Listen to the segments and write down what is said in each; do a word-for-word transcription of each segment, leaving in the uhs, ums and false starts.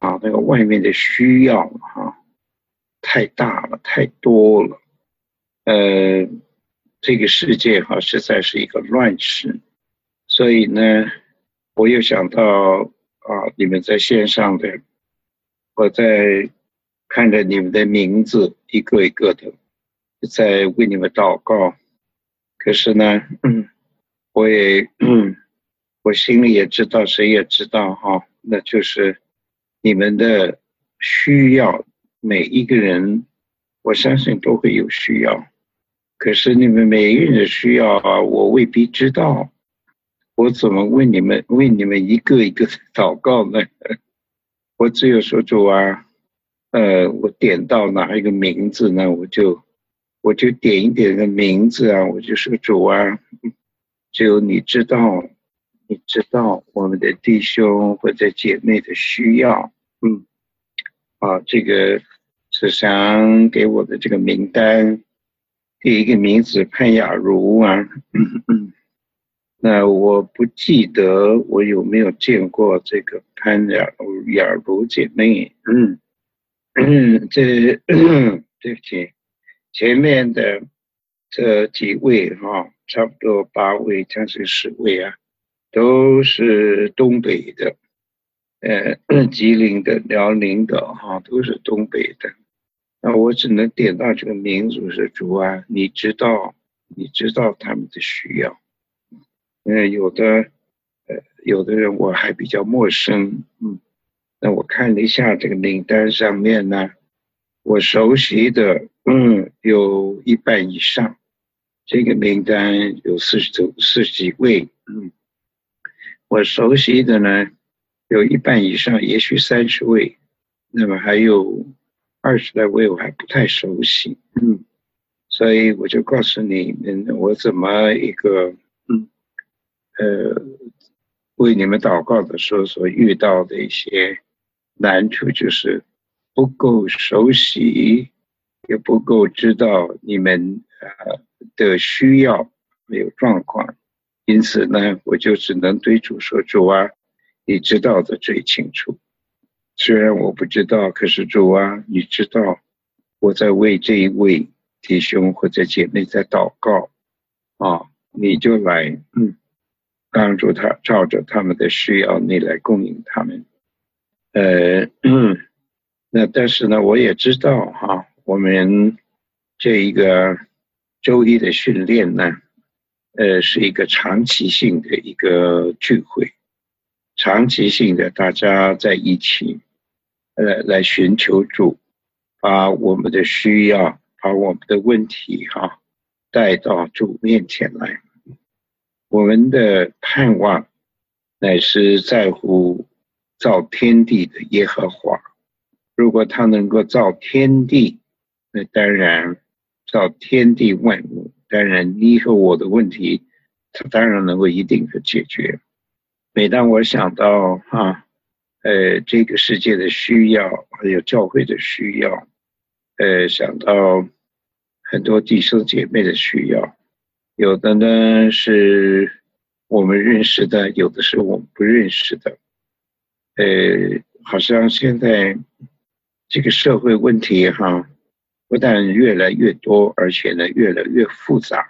啊，那个外面的需要哈、太大了，太多了。呃，这个世界哈、实在是一个乱世，所以呢，我又想到啊，你们在线上的，我在看着你们的名字一个一个的，在为你们祷告。可是呢，嗯，我也，嗯，我心里也知道，谁也知道哈，那就是你们的需要，每一个人，我相信都会有需要。可是你们每一个人的需要啊，我未必知道，我怎么为你们为你们一个一个的祷告呢？我只有说主啊，呃，我点到哪一个名字呢，我就我就点一点个名字啊，我就说主啊，只有你知道，你知道我们的弟兄或者姐妹的需要，嗯，啊，这个是想给我的这个名单，第一个名字潘雅茹啊，嗯嗯，那我不记得我有没有见过这个潘雅雅茹姐妹，嗯嗯，这对不起，前面的这几位哈、差不多八位将近十位啊，都是东北的，呃，吉林的、辽宁的哈、都是东北的。那我只能点到这个名字是主啊，你知道，你知道他们的需要。呃，有的，呃，有的人我还比较陌生，嗯，那我看了一下这个名单上面呢，我熟悉的，嗯，有一半以上。这个名单有四十九四十几位，嗯，我熟悉的呢，有一半以上，也许三十位，那么还有二十来位我还不太熟悉，嗯，所以我就告诉你们，我怎么一个，嗯，呃，为你们祷告的时候所遇到的一些难处，就是不够熟悉，也不够知道你们呃的需要还有状况，因此呢，我就只能对主说：主啊，你知道的最清楚。虽然我不知道，可是主啊，你知道我在为这一位弟兄或者姐妹在祷告啊，你就来，嗯。帮助他，照着他们的需要，你来供应他们。呃，那但是呢，我也知道哈，我们这一个周一的训练呢，呃，是一个长期性的一个聚会，长期性的大家在一起，呃，来寻求主，把我们的需要，把我们的问题哈，带到主面前来。我们的盼望乃是在乎造天地的耶和华。如果他能够造天地，那当然造天地万物，当然你和我的问题，他当然能够一定的解决。每当我想到啊，呃，这个世界的需要，还有教会的需要，呃，想到很多弟兄姐妹的需要。有的呢是我们认识的，有的是我们不认识的。呃，好像现在这个社会问题哈，不但越来越多，而且呢越来越复杂。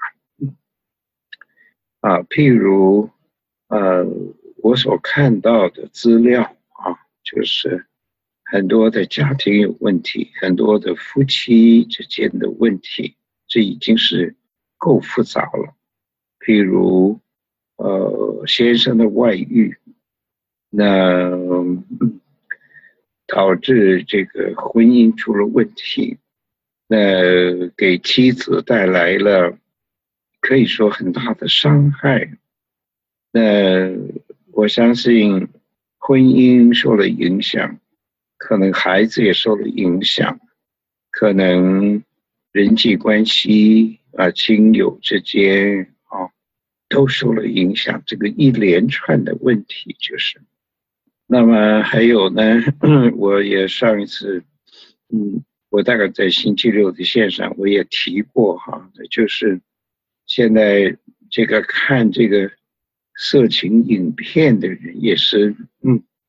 啊，譬如呃，我所看到的资料啊，就是很多的家庭有问题，很多的夫妻之间的问题，这已经是够复杂了。譬如呃先生的外遇，那导致这个婚姻出了问题，那给妻子带来了可以说很大的伤害。那我相信婚姻受了影响，可能孩子也受了影响，可能人际关系啊、亲友之间啊都受了影响，这个一连串的问题就是。那么还有呢，我也上一次，嗯，我大概在星期六的线上我也提过哈，就是现在这个看这个色情影片的人也是，嗯，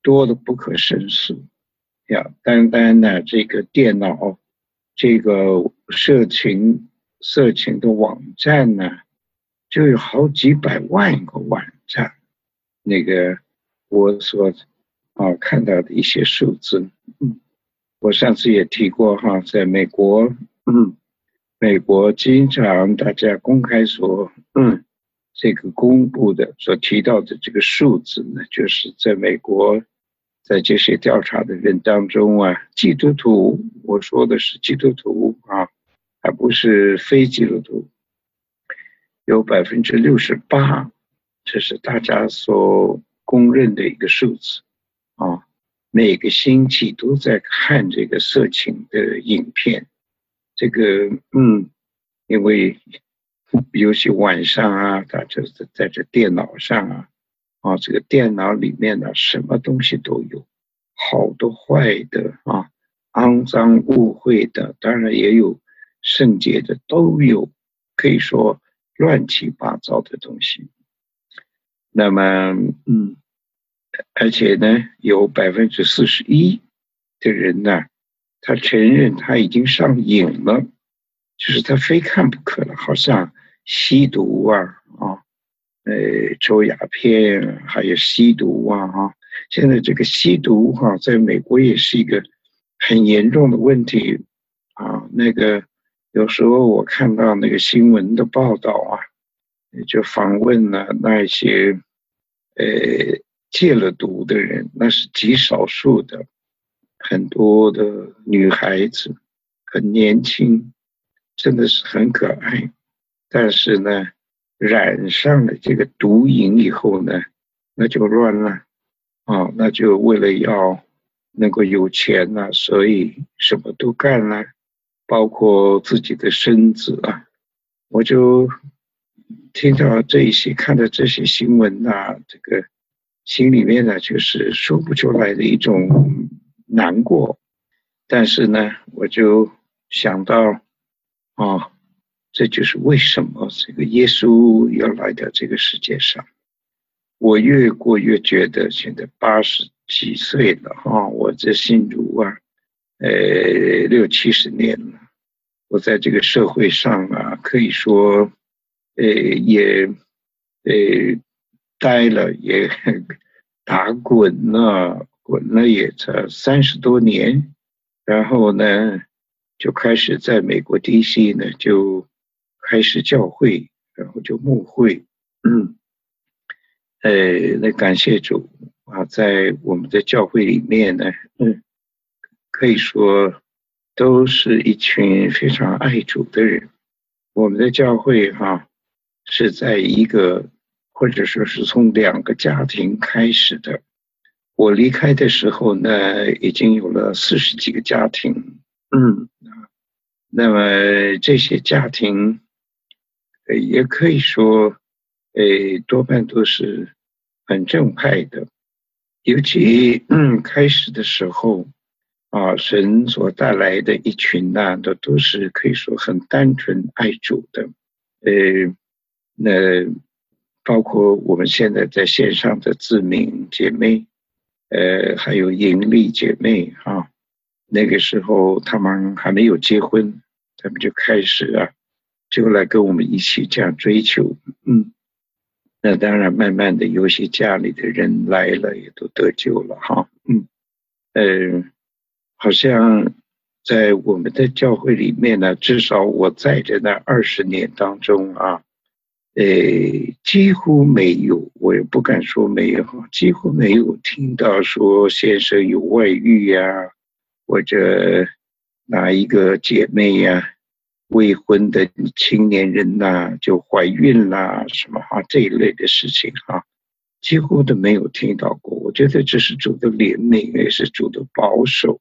多的不可胜数呀。单单呢这个电脑，这个色情色情的网站呢，就有好几百万个网站。那个我所啊看到的一些数字，嗯，我上次也提过哈，在美国，嗯，美国经常大家公开所嗯这个公布的所提到的这个数字呢，就是在美国，在这些调查的人当中啊，基督徒，我说的是基督徒啊，而不是非基督徒，有百分之六十八，这是大家所公认的一个数字啊。每个星期都在看这个色情的影片，这个嗯，因为尤其晚上啊，大家在这电脑上啊，啊，这个电脑里面呢，什么东西都有，好的坏的啊，肮脏污秽的，当然也有圣洁的，都有，可以说乱七八糟的东西。那么，嗯，而且呢，有百分之四十一的人呢，他承认他已经上瘾了，就是他非看不可了，好像吸毒啊啊，呃，抽鸦片，还有吸毒啊啊。现在这个吸毒哈、啊，在美国也是一个很严重的问题啊。那个有时候我看到那个新闻的报道啊，就访问了那些呃戒了毒的人，那是极少数的，很多的女孩子很年轻，真的是很可爱，但是呢，染上了这个毒瘾以后呢，那就乱了啊，那就为了要能够有钱了、啊，所以什么都干了，包括自己的身子啊。我就听到这一些，看到这些新闻啊，这个心里面呢，就是说不出来的一种难过。但是呢，我就想到，啊，这就是为什么这个耶稣要来到这个世界上。我越过越觉得，现在八十几岁了啊，我这信主啊，呃，六七十年了。我在这个社会上啊，可以说，呃，也，呃，待了，也打滚了，滚了也才三十多年。然后呢，就开始在美国 D C 呢，就开始教会，然后就牧会，嗯。呃，那感谢主啊，在我们的教会里面呢，嗯，可以说都是一群非常爱主的人。我们的教会哈、啊，是在一个或者说是从两个家庭开始的。我离开的时候呢，已经有了四十几个家庭，嗯，那么这些家庭，呃，也可以说。诶，多半都是很正派的，尤其嗯开始的时候啊，神所带来的一群呐、啊，都都是可以说很单纯爱主的，呃，那包括我们现在在线上的自明姐妹，呃，还有盈利姐妹啊，那个时候他们还没有结婚，他们就开始啊，就来跟我们一起这样追求，嗯。那当然，慢慢的，有些家里的人来了，也都得救了哈。嗯，呃，好像在我们的教会里面呢，至少我在的那二十年当中啊，呃，几乎没有，我也不敢说没有，几乎没有听到说先生有外遇呀，或者哪一个姐妹呀。未婚的青年人呐、啊，就怀孕啦，什么哈这一类的事情哈，几乎都没有听到过。我觉得这是主的怜悯，也是主的保守。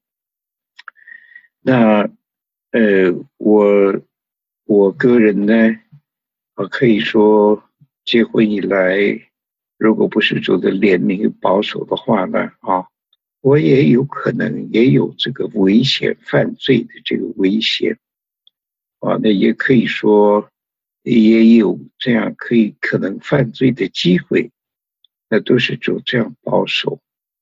那呃，我我个人呢，我可以说结婚以来，如果不是主的怜悯与保守的话呢，啊，我也有可能也有这个危险犯罪的这个危险。啊，那也可以说，也有这样可以可能犯罪的机会，那都是主这样保守。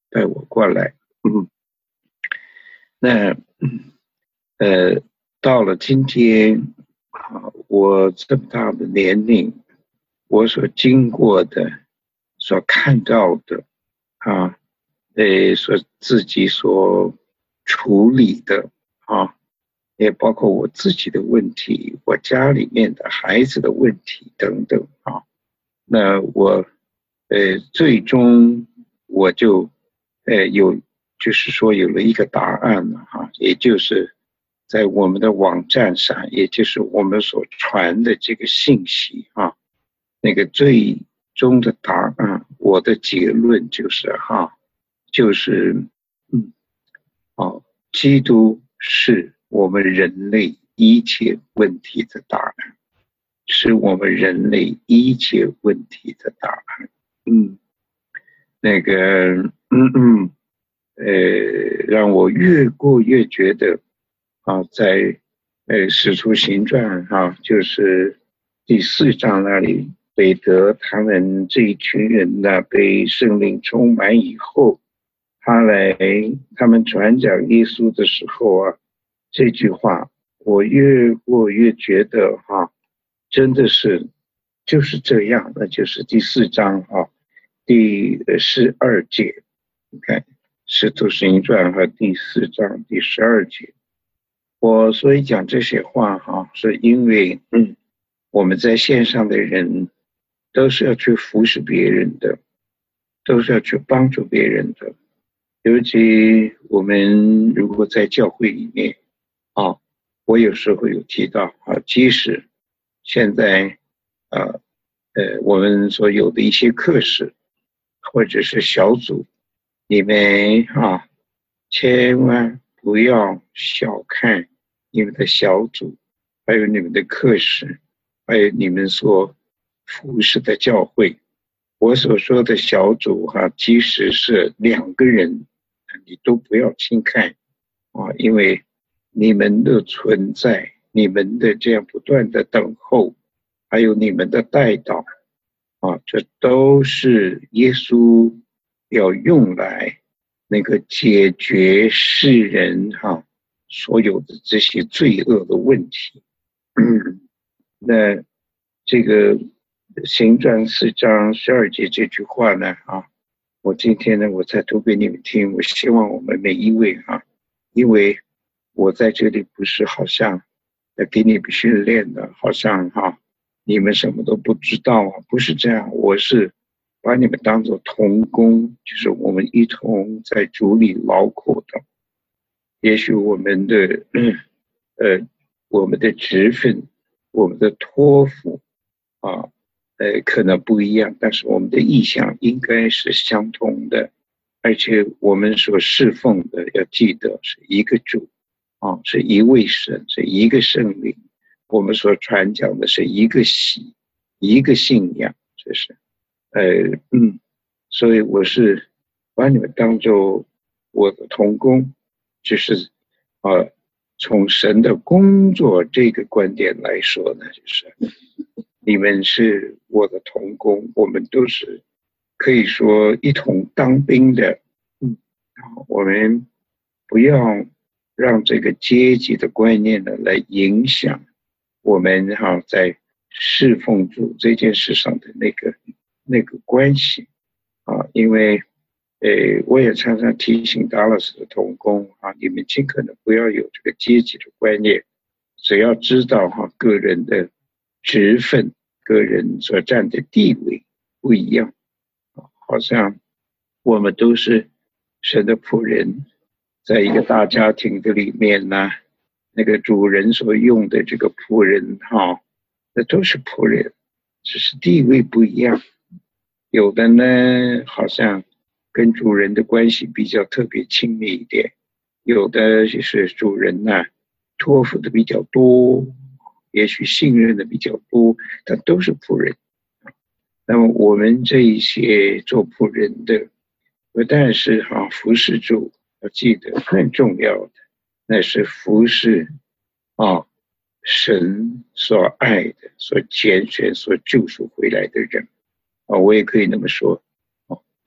带我过来。嗯，那呃，到了今天啊，我这么大的年龄，我所经过的、所看到的啊，呃，所自己所处理的啊，也包括我自己的问题，我家里面的孩子的问题等等啊。那我呃，最终我就呃有，就是说有了一个答案了哈，也就是在我们的网站上，也就是我们所传的这个信息啊，那个最终的答案，我的结论就是哈，就是嗯，哦，基督是我们人类一切问题的答案。是我们人类一切问题的答案。嗯，那个，嗯嗯，呃，让我越过越觉得啊，在呃《使徒行传》哈、啊，就是第四章那里，彼得他们这一群人呢，被圣灵充满以后，他来他们传讲耶稣的时候啊，这句话我越过越觉得哈、啊，真的是就是这样，那就是第四章啊，第十二节，你看《使徒行传》和第四章第十二节。我所以讲这些话哈，是因为嗯，我们在线上的人都是要去服侍别人的，都是要去帮助别人的。尤其我们如果在教会里面啊，我有时候有提到啊，即使现在啊呃我们所有的一些课室或者是小组，你们啊千万不要小看你们的小组，还有你们的课室，还有你们所服侍的教会。我所说的小组哈，即使是两个人，你都不要轻看啊，因为你们的存在，你们的这样不断的等候，还有你们的带导啊，这都是耶稣要用来那个解决世人哈、所有的这些罪恶的问题。嗯，那这个行传四章十二节这句话呢啊，我今天呢我再读给你们听。我希望我们每一位啊，因为我在这里不是好像来给你们训练的，好像哈、你们什么都不知道啊，不是这样。我是把你们当作同工，就是我们一同在主里劳苦的。也许我们的呃我们的职分，我们的托付啊，呃可能不一样，但是我们的意向应该是相同的，而且我们所侍奉的要记得是一个主啊，是一位神，是一个圣灵。我们所传讲的是一个喜，一个信仰，这是呃嗯，所以我是把你们当作我的同工，就是啊，从神的工作这个观点来说呢，就是你们是我的同工，我们都是可以说一同当兵的。嗯，我们不要让这个阶级的观念呢来影响我们哈在侍奉主这件事上的那个那个关系啊，因为呃，我也常常提醒达拉斯的同工啊，你们尽可能不要有这个阶级的观念，只要知道哈个人的职分、个人所占的地位不一样，好像我们都是神的仆人，在一个大家庭的里面呢，那个主人所用的这个仆人哈，那都是仆人，只是地位不一样，有的呢好像跟主人的关系比较特别亲密一点，有的就是主人呢、啊、托付的比较多，也许信任的比较多，但都是仆人。那么我们这一些做仆人的，不但是哈、啊、服侍主，要记得更重要的，那是服侍啊神所爱的、所拣选、所救赎回来的人啊，我也可以那么说。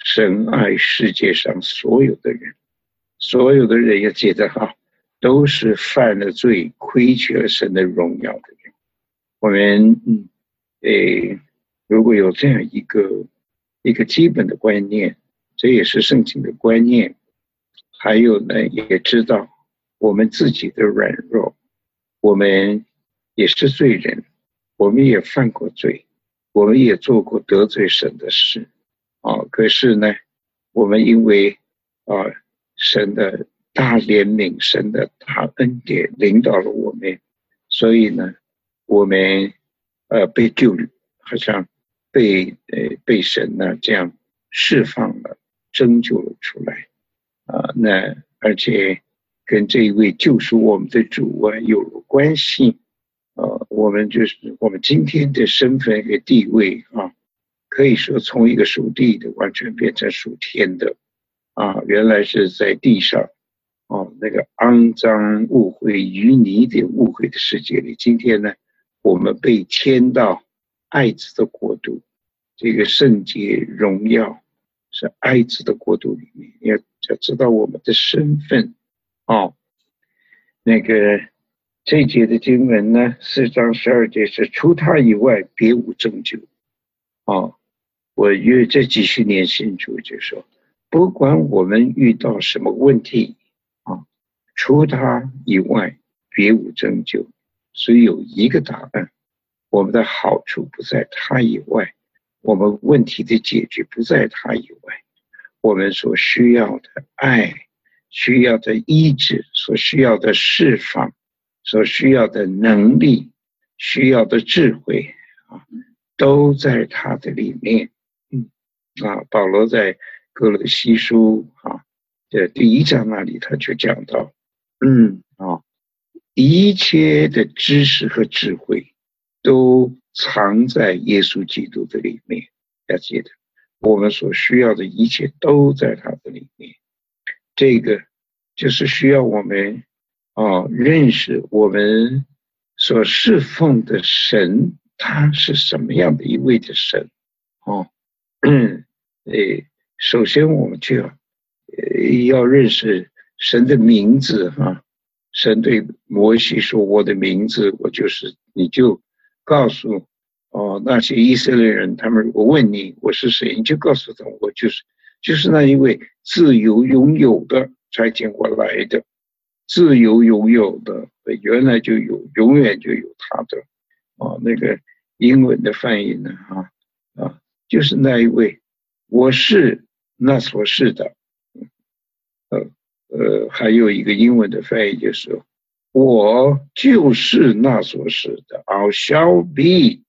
神爱世界上所有的人，所有的人要记得哈，都是犯了罪、亏缺了神的荣耀的人。我们嗯，诶，如果有这样一个一个基本的观念，这也是圣经的观念。还有呢，也知道我们自己的软弱，我们也是罪人，我们也犯过罪，我们也做过得罪神的事啊。可是呢，我们因为啊神的大怜悯、神的大恩典领导了我们，所以呢，我们呃被救，好像被呃被神呢这样释放了、拯救了出来啊。那而且跟这一位救赎我们的主啊有了关系。呃，我们就是我们今天的身份和地位啊，可以说从一个属地的完全变成属天的啊。原来是在地上哦，那个肮脏污秽淤泥的污秽的世界里，今天呢，我们被迁到爱子的国度，这个圣洁荣耀是爱子的国度里面，要要知道我们的身份哦。那个这一节的经文呢，四章十二节是除他以外别无拯救哦。我约这几十年信主就说，不管我们遇到什么问题啊，除他以外别无拯救。所以有一个答案，我们的好处不在他以外，我们问题的解决不在他以外，我们所需要的爱，需要的医治，所需要的释放，所需要的能力，需要的智慧啊，都在他的里面。嗯啊，保罗在哥罗西书啊的第一章那里，他就讲到，嗯啊，一切的知识和智慧都藏在耶稣基督的里面。要记得，我们所需要的一切都在他的里面。这个就是需要我们啊认识我们所侍奉的神，他是什么样的一位的神哦。嗯，诶，首先我们就要要认识神的名字哈。神对摩西说：“我的名字，我就是你就告诉哦那些以色列人，他们如果问你我是谁，你就告诉他们我就是就是那一位自由拥有的差遣我来的，自由拥有的，原来就有，永远就有他的哦。那个英文的翻译呢啊啊，就是那一位，我是那所是的。呃呃，还有一个英文的翻译就是，我就是那所是的 ，I shall be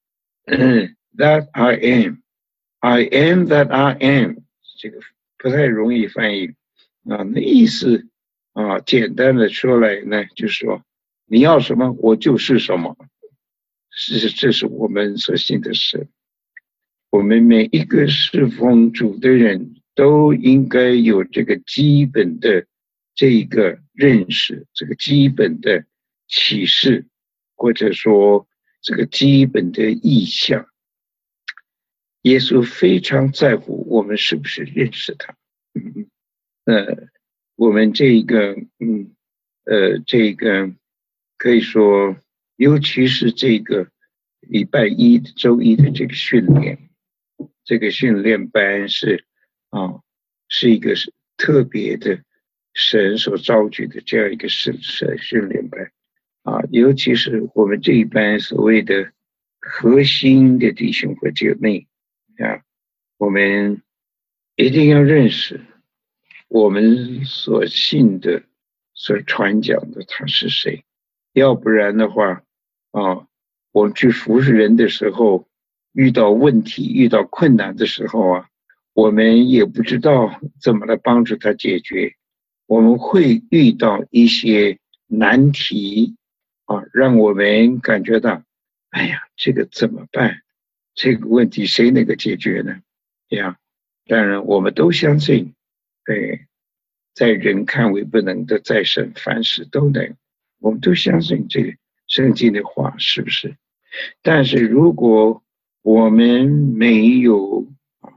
that I am, I am that I am。这个不太容易翻译啊，那意思啊，简单的说来呢，就是说你要什么，我就是什么。是，这是我们所信的神。我们每一个侍奉主的人都应该有这个基本的这个认识，这个基本的启示，或者说这个基本的意向。耶稣非常在乎我们是不是认识他。嗯呃，我们这个嗯呃这个可以说，尤其是这个礼拜一周一的这个训练。这个训练班是啊，是一个特别的神所召集的这样一个训训练班啊，尤其是我们这一班所谓的核心的弟兄和姐妹啊，我们一定要认识我们所信的、所传讲的他是谁，要不然的话啊，我们去服侍人的时候，遇到问题、遇到困难的时候啊，我们也不知道怎么来帮助他解决，我们会遇到一些难题啊，让我们感觉到，哎呀，这个怎么办？这个问题谁能够解决呢？这样，当然我们都相信，对，在人看为不能的，在神凡事都能，我们都相信这个圣经的话，是不是？但是如果我们没有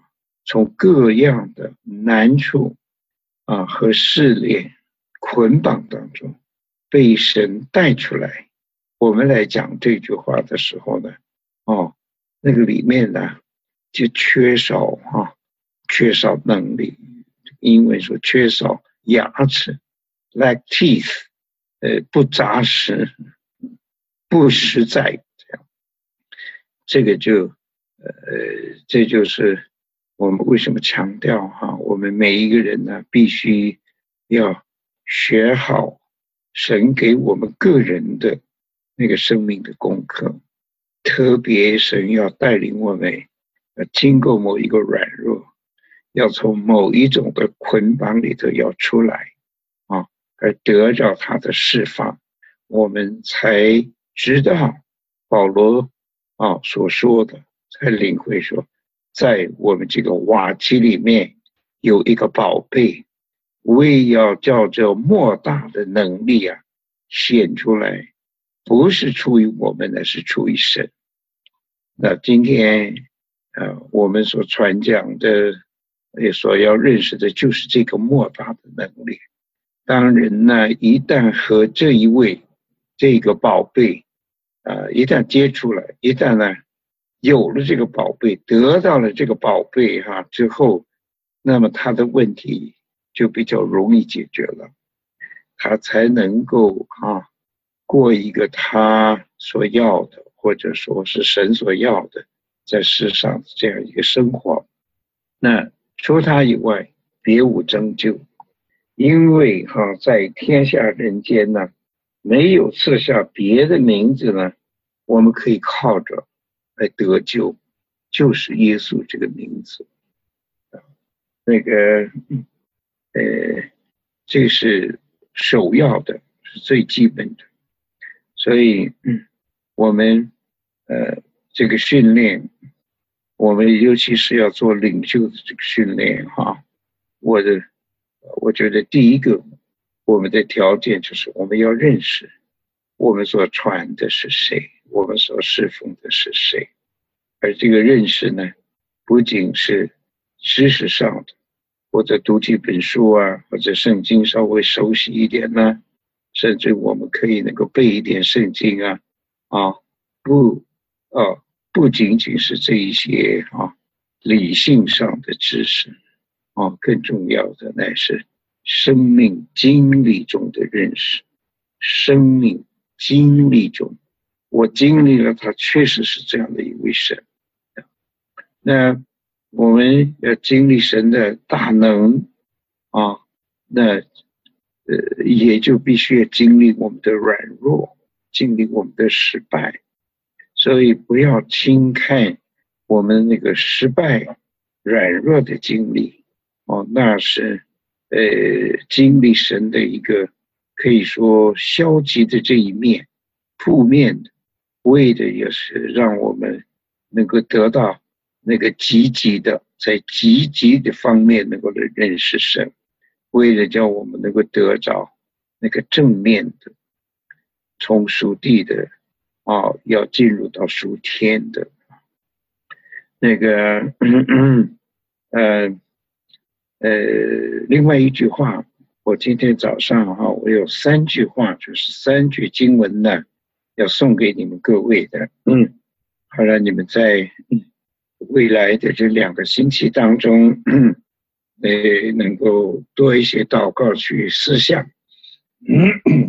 从各样的难处啊和试炼捆绑当中被神带出来。我们来讲这句话的时候呢，哦，那个里面呢就缺少啊，缺少能力，英文说缺少牙齿 ，lack teeth， 呃，不扎实，不实在，这样，这个就呃，这就是我们为什么强调哈，我们每一个人呢，必须要学好神给我们个人的那个生命的功课，特别神要带领我们，要经过某一个软弱，要从某一种的捆绑里头要出来啊，而得到他的释放，我们才知道保罗啊所说的，才领会说，在我们这个瓦器里面有一个宝贝，为要叫这莫大的能力啊显出来，不是出于我们的，是出于神。那今天呃，我们所传讲的也所要认识的就是这个莫大的能力。当人呢一旦和这一位这个宝贝呃，一旦接触了，一旦呢有了这个宝贝，得到了这个宝贝哈、啊、之后，那么他的问题就比较容易解决了，他才能够啊过一个他所要的，或者说是神所要的在世上这样一个生活。那除他以外别无拯救，因为哈、啊、在天下人间呢没有赐下别的名字呢，我们可以靠着来得救，就是耶稣这个名字。那个呃，这是首要的，是最基本的。所以，嗯，我们呃这个训练，我们尤其是要做领袖的这个训练哈，我的我觉得第一个我们的条件就是我们要认识我们所传的是谁，我们所侍奉的是谁。而这个认识呢，不仅是知识上的，或者读几本书啊，或者圣经稍微熟悉一点呢，甚至我们可以能够背一点圣经啊，啊，不，啊，不仅仅是这一些啊理性上的知识，啊，更重要的乃是生命经历中的认识，生命经历中，我经历了他确实是这样的一位神。那我们要经历神的大能啊，那呃也就必须要经历我们的软弱，经历我们的失败。所以不要轻看我们那个失败软弱的经历哦，那是呃经历神的一个可以说消极的这一面，负面的，为的也是让我们能够得到那个积极的，在积极的方面能够认识神，为了叫我们能够得着那个正面的，从属地的啊，要进入到属天的那个呃呃，另外一句话，我今天早上哈、啊，我有三句话，就是三句经文呢，要送给你们各位的，嗯，好了，你们在未来的这两个星期当中，呃，能够多一些祷告去思想。嗯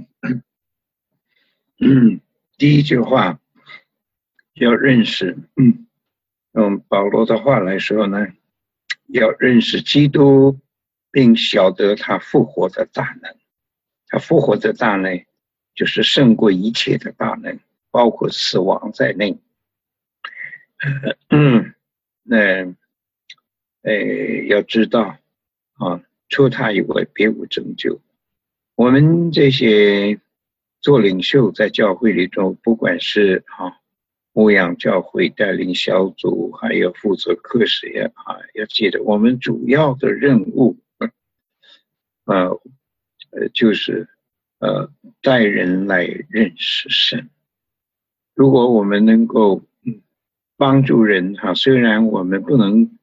嗯，第一句话要认识，嗯，用保罗的话来说呢，要认识基督，并晓得他复活的大能。他复活的大能，就是胜过一切的大能，包括死亡在内。嗯，那呃，要知道啊，除他以外别无拯救。我们这些做领袖在教会里头，不管是啊牧养教会、带领小组，还有负责课时呀啊，要记得我们主要的任务，呃呃，就是呃带人来认识神。如果我们能够嗯帮助人哈、啊，虽然我们不能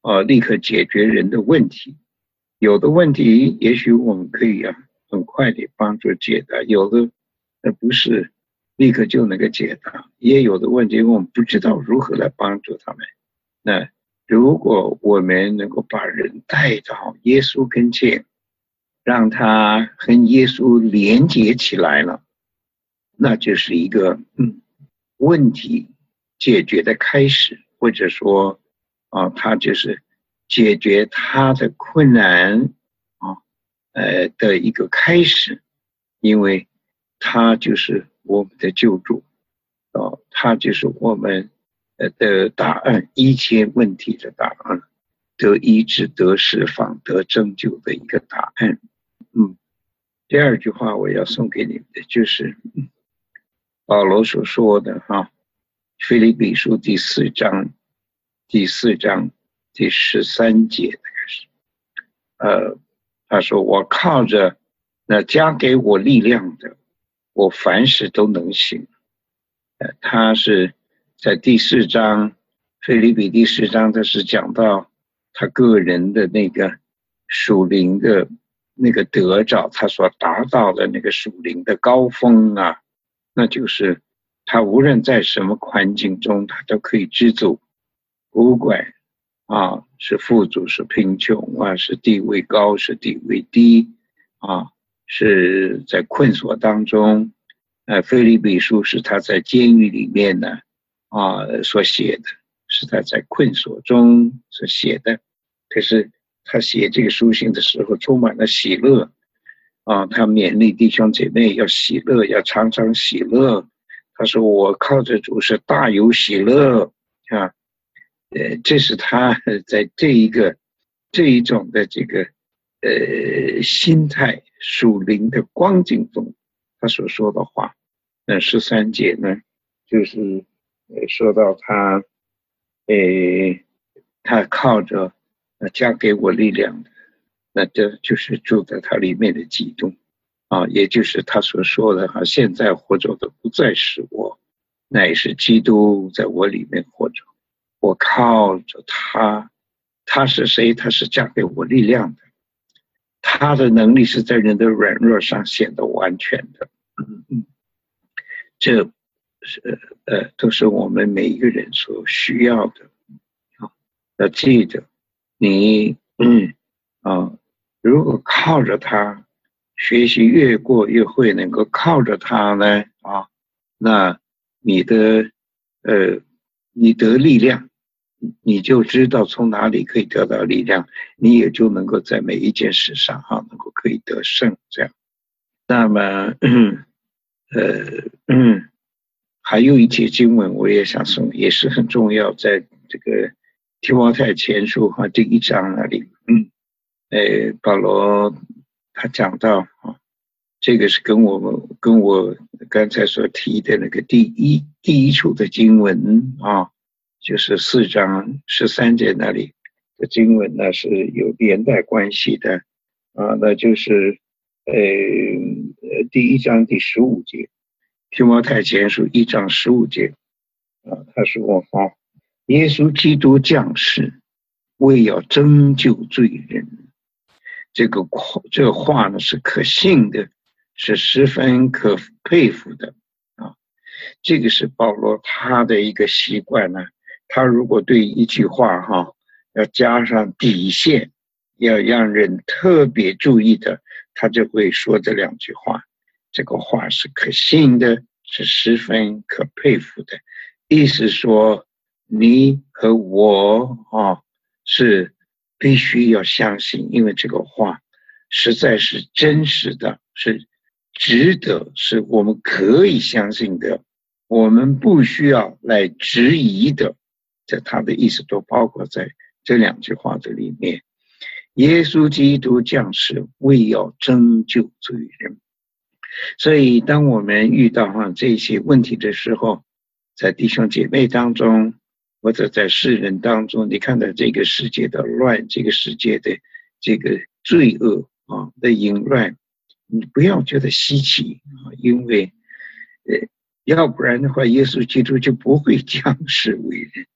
呃立刻解决人的问题。有的问题也许我们可以啊很快的帮助解答，有的呃不是立刻就能够解答，也有的问题我们不知道如何来帮助他们。那如果我们能够把人带到耶稣跟前，让他和耶稣连接起来了，那就是一个嗯问题解决的开始，或者说啊，他就是解决他的困难啊，呃的一个开始，因为他就是我们的救主，啊，他就是我们的答案，一切问题的答案，得医治、得释放、得拯救的一个答案。嗯，第二句话我要送给你们的就是保罗所说的哈，腓立比书第四章第四章第十三节那个是，呃，他说我靠着那加给我力量的，我凡事都能行。呃，他是在第四章腓立比第四章，他是讲到他个人的那个属灵的那个得着，他所达到的那个属灵的高峰啊，那就是他无论在什么环境中，他都可以知足，不管啊是富足是贫穷啊，是地位高是地位低啊，是在困锁当中。呃，腓立比书是他在监狱里面呢啊所写的，是他在困锁中所写的。可是他写这个书信的时候充满了喜乐啊，他勉励弟兄姐妹要喜乐，要常常喜乐。他说我靠着主是大有喜乐啊，呃，这是他在这一个这一种的这个呃心态属灵的光景中他所说的话。那十三节呢，就是呃说到他，呃，他靠着加给我力量的，那这就是住在他里面的基督啊，也就是他所说的哈，现在活着的不再是我，乃是基督在我里面活着。我靠着他，他是谁？他是加给我力量的，他的能力是在人的软弱上显得完全的。嗯嗯。这是呃都是我们每一个人所需要的啊！要记得，你嗯啊，如果靠着他学习越过越会，能够靠着他呢啊，那你的呃你得力量，你就知道从哪里可以得到力量，你也就能够在每一件事上哈能够可以得胜这样。那么嗯呃嗯，还有一节经文我也想送，也是很重要，在这个提摩太前书哈第一章那里，嗯，呃，保罗他讲到啊，这个是跟我们跟我刚才所提的那个第一第一处的经文啊，就是四章十三节那里的经文呢是有连带关系的啊，那就是呃第一章第十五节，提摩太前书一章十五节啊，他说啊，耶稣基督降世，为要拯救罪人。这个这个话呢是可信的，是十分可佩服的啊。这个是保罗他的一个习惯呢，他如果对一句话哈要加上底线，要让人特别注意的，他就会说这两句话。这个话是可信的，是十分可佩服的，意思说你和我啊是必须要相信，因为这个话实在是真实的，是值得，是我们可以相信的，我们不需要来质疑的，这他的意思都包括在这两句话的里面。耶稣基督降世，为要拯救罪人。所以当我们遇到哈这些问题的时候，在弟兄姐妹当中或者在世人当中，你看到这个世界的乱，这个世界的这个罪恶啊的淫乱，你不要觉得稀奇啊，因为呃要不然的话耶稣基督就不会降世为人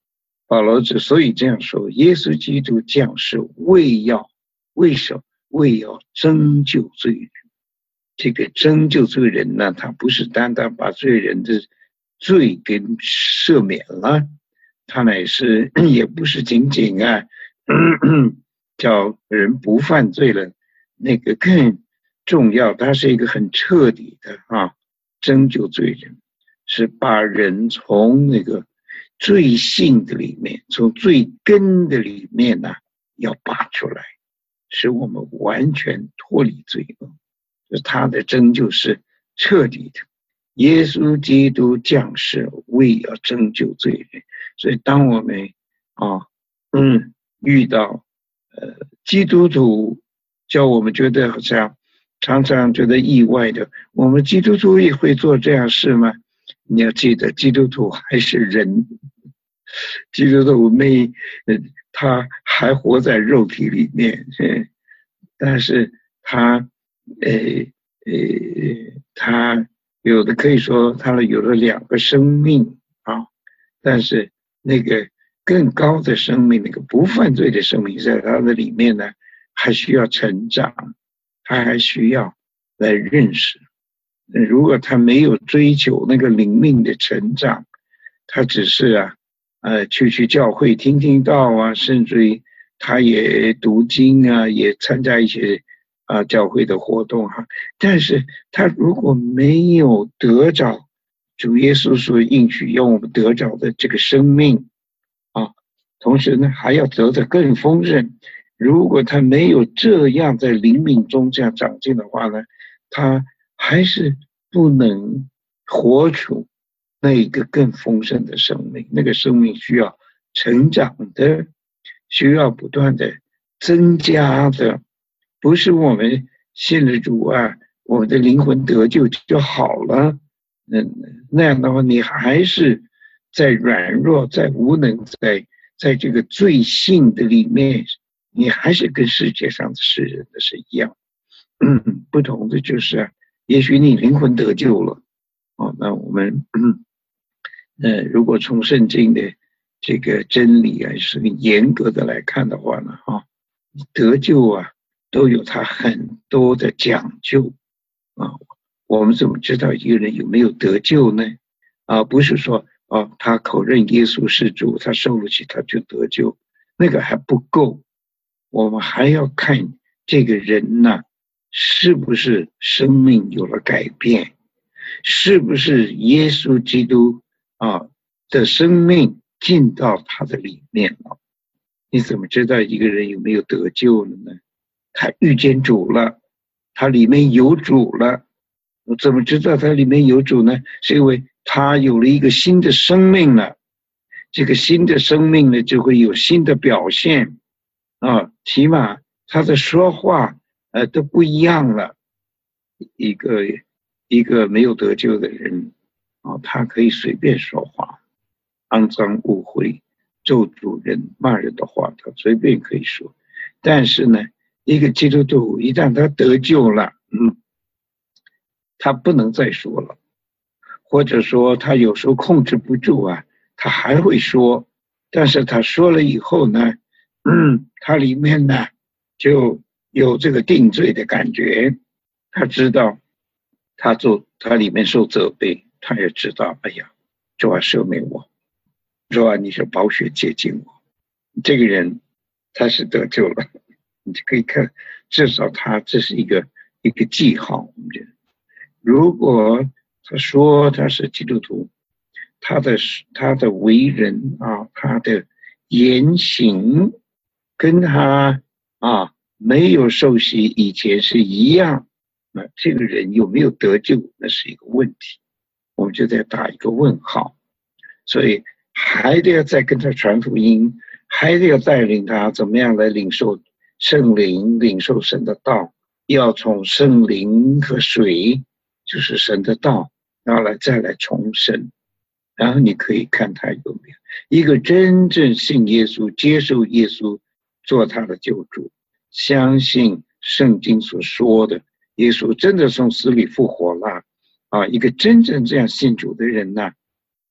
保罗之所以这样说，耶稣基督降世为要为什么为要拯救罪人。这个拯救罪人呢，他不是单单把罪人的罪给赦免了，他乃是也不是仅仅啊叫人不犯罪了，那个更重要，他是一个很彻底的啊拯救罪人，是把人从那个罪性的里面，从罪根的里面呢、啊、要拔出来，使我们完全脱离罪恶。他的拯救是彻底的，耶稣基督降世为要拯救罪人。所以当我们啊嗯遇到呃基督徒叫我们觉得好像常常觉得意外的，我们基督徒也会做这样事吗？你要记得，基督徒还是人，基督徒没呃他还活在肉体里面，但是他呃呃，他有的可以说他有了两个生命啊，但是那个更高的生命，那个不犯罪的生命，在他的里面呢，还需要成长，他还需要来认识。如果他没有追求那个灵命的成长，他只是啊，呃，去去教会听听道啊，甚至于他也读经啊，也参加一些啊教会的活动哈、啊。但是他如果没有得着主耶稣所应许要我们得着的这个生命啊，同时呢还要得的更丰盛。如果他没有这样在灵命中这样长进的话呢，他还是不能活出那一个更丰盛的生命。那个生命需要成长的，需要不断的增加的，不是我们信了主啊，我们的灵魂得救就好了。嗯，那样的话，你还是在软弱，在无能，在在这个罪性的里面，你还是跟世界上的世人的是一样。嗯，不同的就是啊，也许你灵魂得救了，哦，那我们嗯，呃，如果从圣经的这个真理啊，是严格的来看的话呢，啊，得救啊，都有它很多的讲究啊。我们怎么知道一个人有没有得救呢？啊，不是说啊，他口认耶稣是主，他受了洗他就得救，那个还不够。我们还要看这个人呢、啊，是不是生命有了改变，是不是耶稣基督啊的生命进到他的里面了？你怎么知道一个人有没有得救了呢？他遇见主了，他里面有主了。我怎么知道他里面有主呢？是因为他有了一个新的生命了，这个新的生命呢，就会有新的表现啊，起码他的说话呃都不一样了。一个一个没有得救的人啊，他可以随便说话，肮脏污秽咒诅人骂人的话他随便可以说。但是呢，一个基督徒一旦他得救了，嗯，他不能再说了，或者说他有时候控制不住啊，他还会说，但是他说了以后呢，嗯，他里面呢就有这个定罪的感觉，他知道他做他里面受责备，他也知道，哎呀，主啊赦免我，主啊你是宝血洁净我，这个人他是得救了，你就可以看，至少他这是一个一个记号。如果他说他是基督徒，他的他的为人啊，他的言行跟他啊没有受洗以前是一样，那这个人有没有得救，那是一个问题，我们就得打一个问号。所以还得要再跟他传福音，还得要带领他怎么样来领受圣灵，领受神的道，要从圣灵和水，就是神的道，然后来再来重生。然后你可以看他有没有一个真正信耶稣，接受耶稣做他的救主，相信圣经所说的耶稣真的从死里复活了啊！一个真正这样信主的人呢、啊，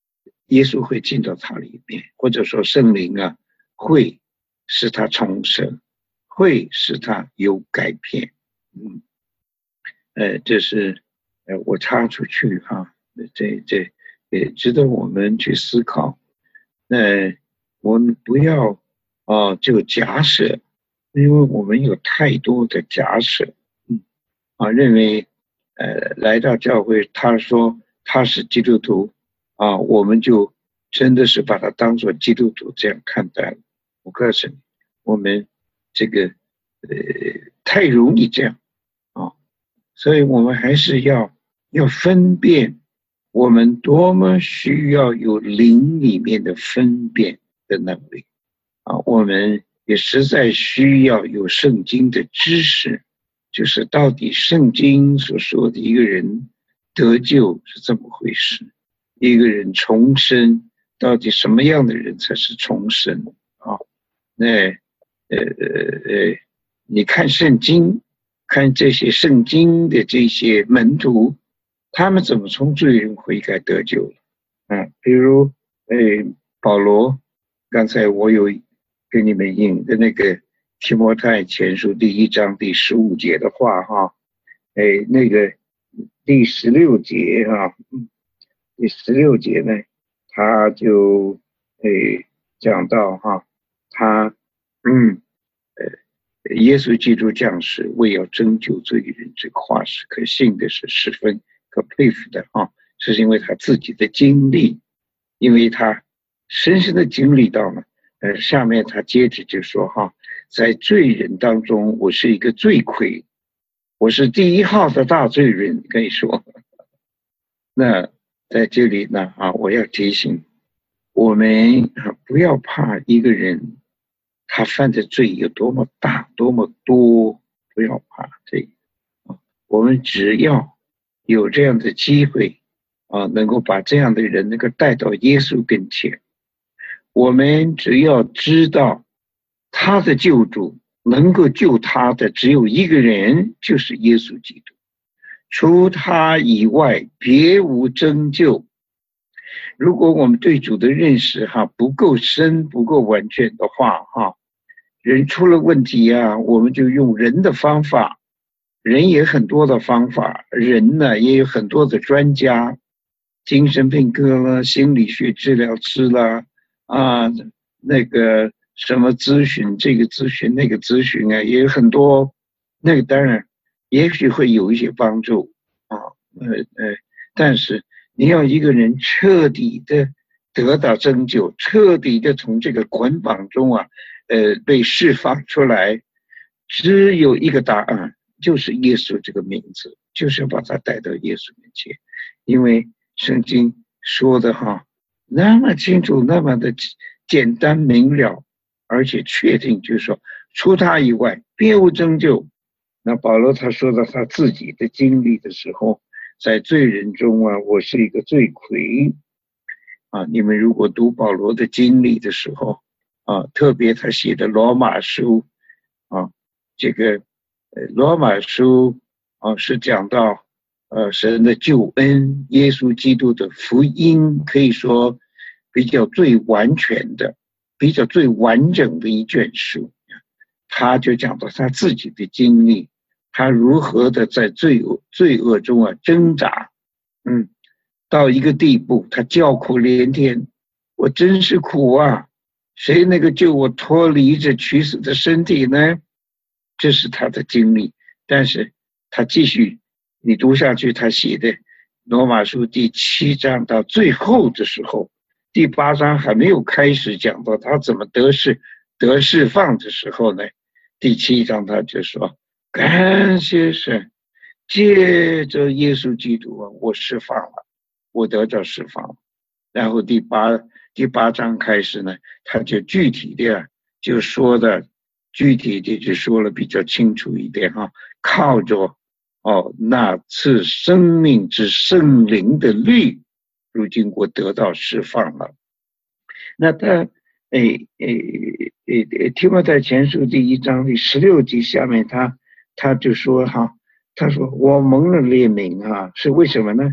耶稣会进到他里面，或者说圣灵啊会使他重生，会使他有改变。嗯，呃，这是呃我插出去哈，这这也值得我们去思考。那我们不要啊、呃、就假设，因为我们有太多的假设，嗯啊，认为呃来到教会，他说他是基督徒啊，我们就真的是把他当作基督徒这样看待了。我告诉你，我们这个呃太容易这样啊，所以我们还是要要分辨，我们多么需要有灵里面的分辨的能力啊，我们也实在需要有圣经的知识，就是到底圣经所说的一个人得救是怎么回事，一个人重生到底什么样的人才是重生啊？那呃呃，你看圣经，看这些圣经的这些门徒，他们怎么从罪人悔改得救了？嗯，比如呃保罗，刚才我有给你们引的那个提摩太前书第一章第十五节的话哈，哎那个第十六节哈，第十六节呢，他就哎讲到哈，他嗯呃耶稣基督降世为要拯救罪人，这个话是可信的，是十分可佩服的啊，是因为他自己的经历，因为他深深的经历到了。呃，下面他接着就说哈，在罪人当中，我是一个罪魁，我是第一号的大罪人，可以说。那在这里呢啊，我要提醒我们啊，不要怕一个人他犯的罪有多么大多么多，不要怕这个啊，我们只要有这样的机会啊，能够把这样的人能够带到耶稣跟前，我们只要知道他的救主能够救他的只有一个人，就是耶稣基督，除他以外别无拯救。如果我们对主的认识哈不够深不够完全的话哈，人出了问题啊，我们就用人的方法，人也很多的方法，人呢也有很多的专家，精神病科了，心理学治疗师了啊，那个什么咨询，这个咨询那个咨询啊，也有很多，那个当然也许会有一些帮助啊，呃呃，但是你要一个人彻底的得到拯救，彻底的从这个捆绑中啊，呃，被释放出来，只有一个答案，就是耶稣这个名字，就是要把他带到耶稣面前，因为圣经说的哈，那么清楚，那么的简单明了，而且确定，就是说除他以外别无拯救。那保罗他说到他自己的经历的时候，在罪人中啊，我是一个罪魁啊。你们如果读保罗的经历的时候啊，特别他写的罗马书啊，这个呃罗马书啊是讲到呃神的救恩，耶稣基督的福音，可以说比较最完全的，比较最完整的一卷书。他就讲到他自己的经历，他如何的在罪恶罪恶中啊挣扎，嗯，到一个地步，他叫苦连天，我真是苦啊！谁能够救我脱离这屈死的身体呢？这是他的经历。但是他继续，你读下去，他写的罗马书第七章到最后的时候，第八章还没有开始讲到他怎么得释得释放的时候呢，第七章他就说，感谢神，借着耶稣基督啊，我释放了，我得到释放。然后第八第八章开始呢，他就具体的就说的具体的就说了比较清楚一点哈，靠着哦那赐生命之圣灵的律，如今我得到释放了。那他诶诶诶提摩太前书第一章第十六节下面他他就说哈，他说我蒙了列名啊，是为什么呢？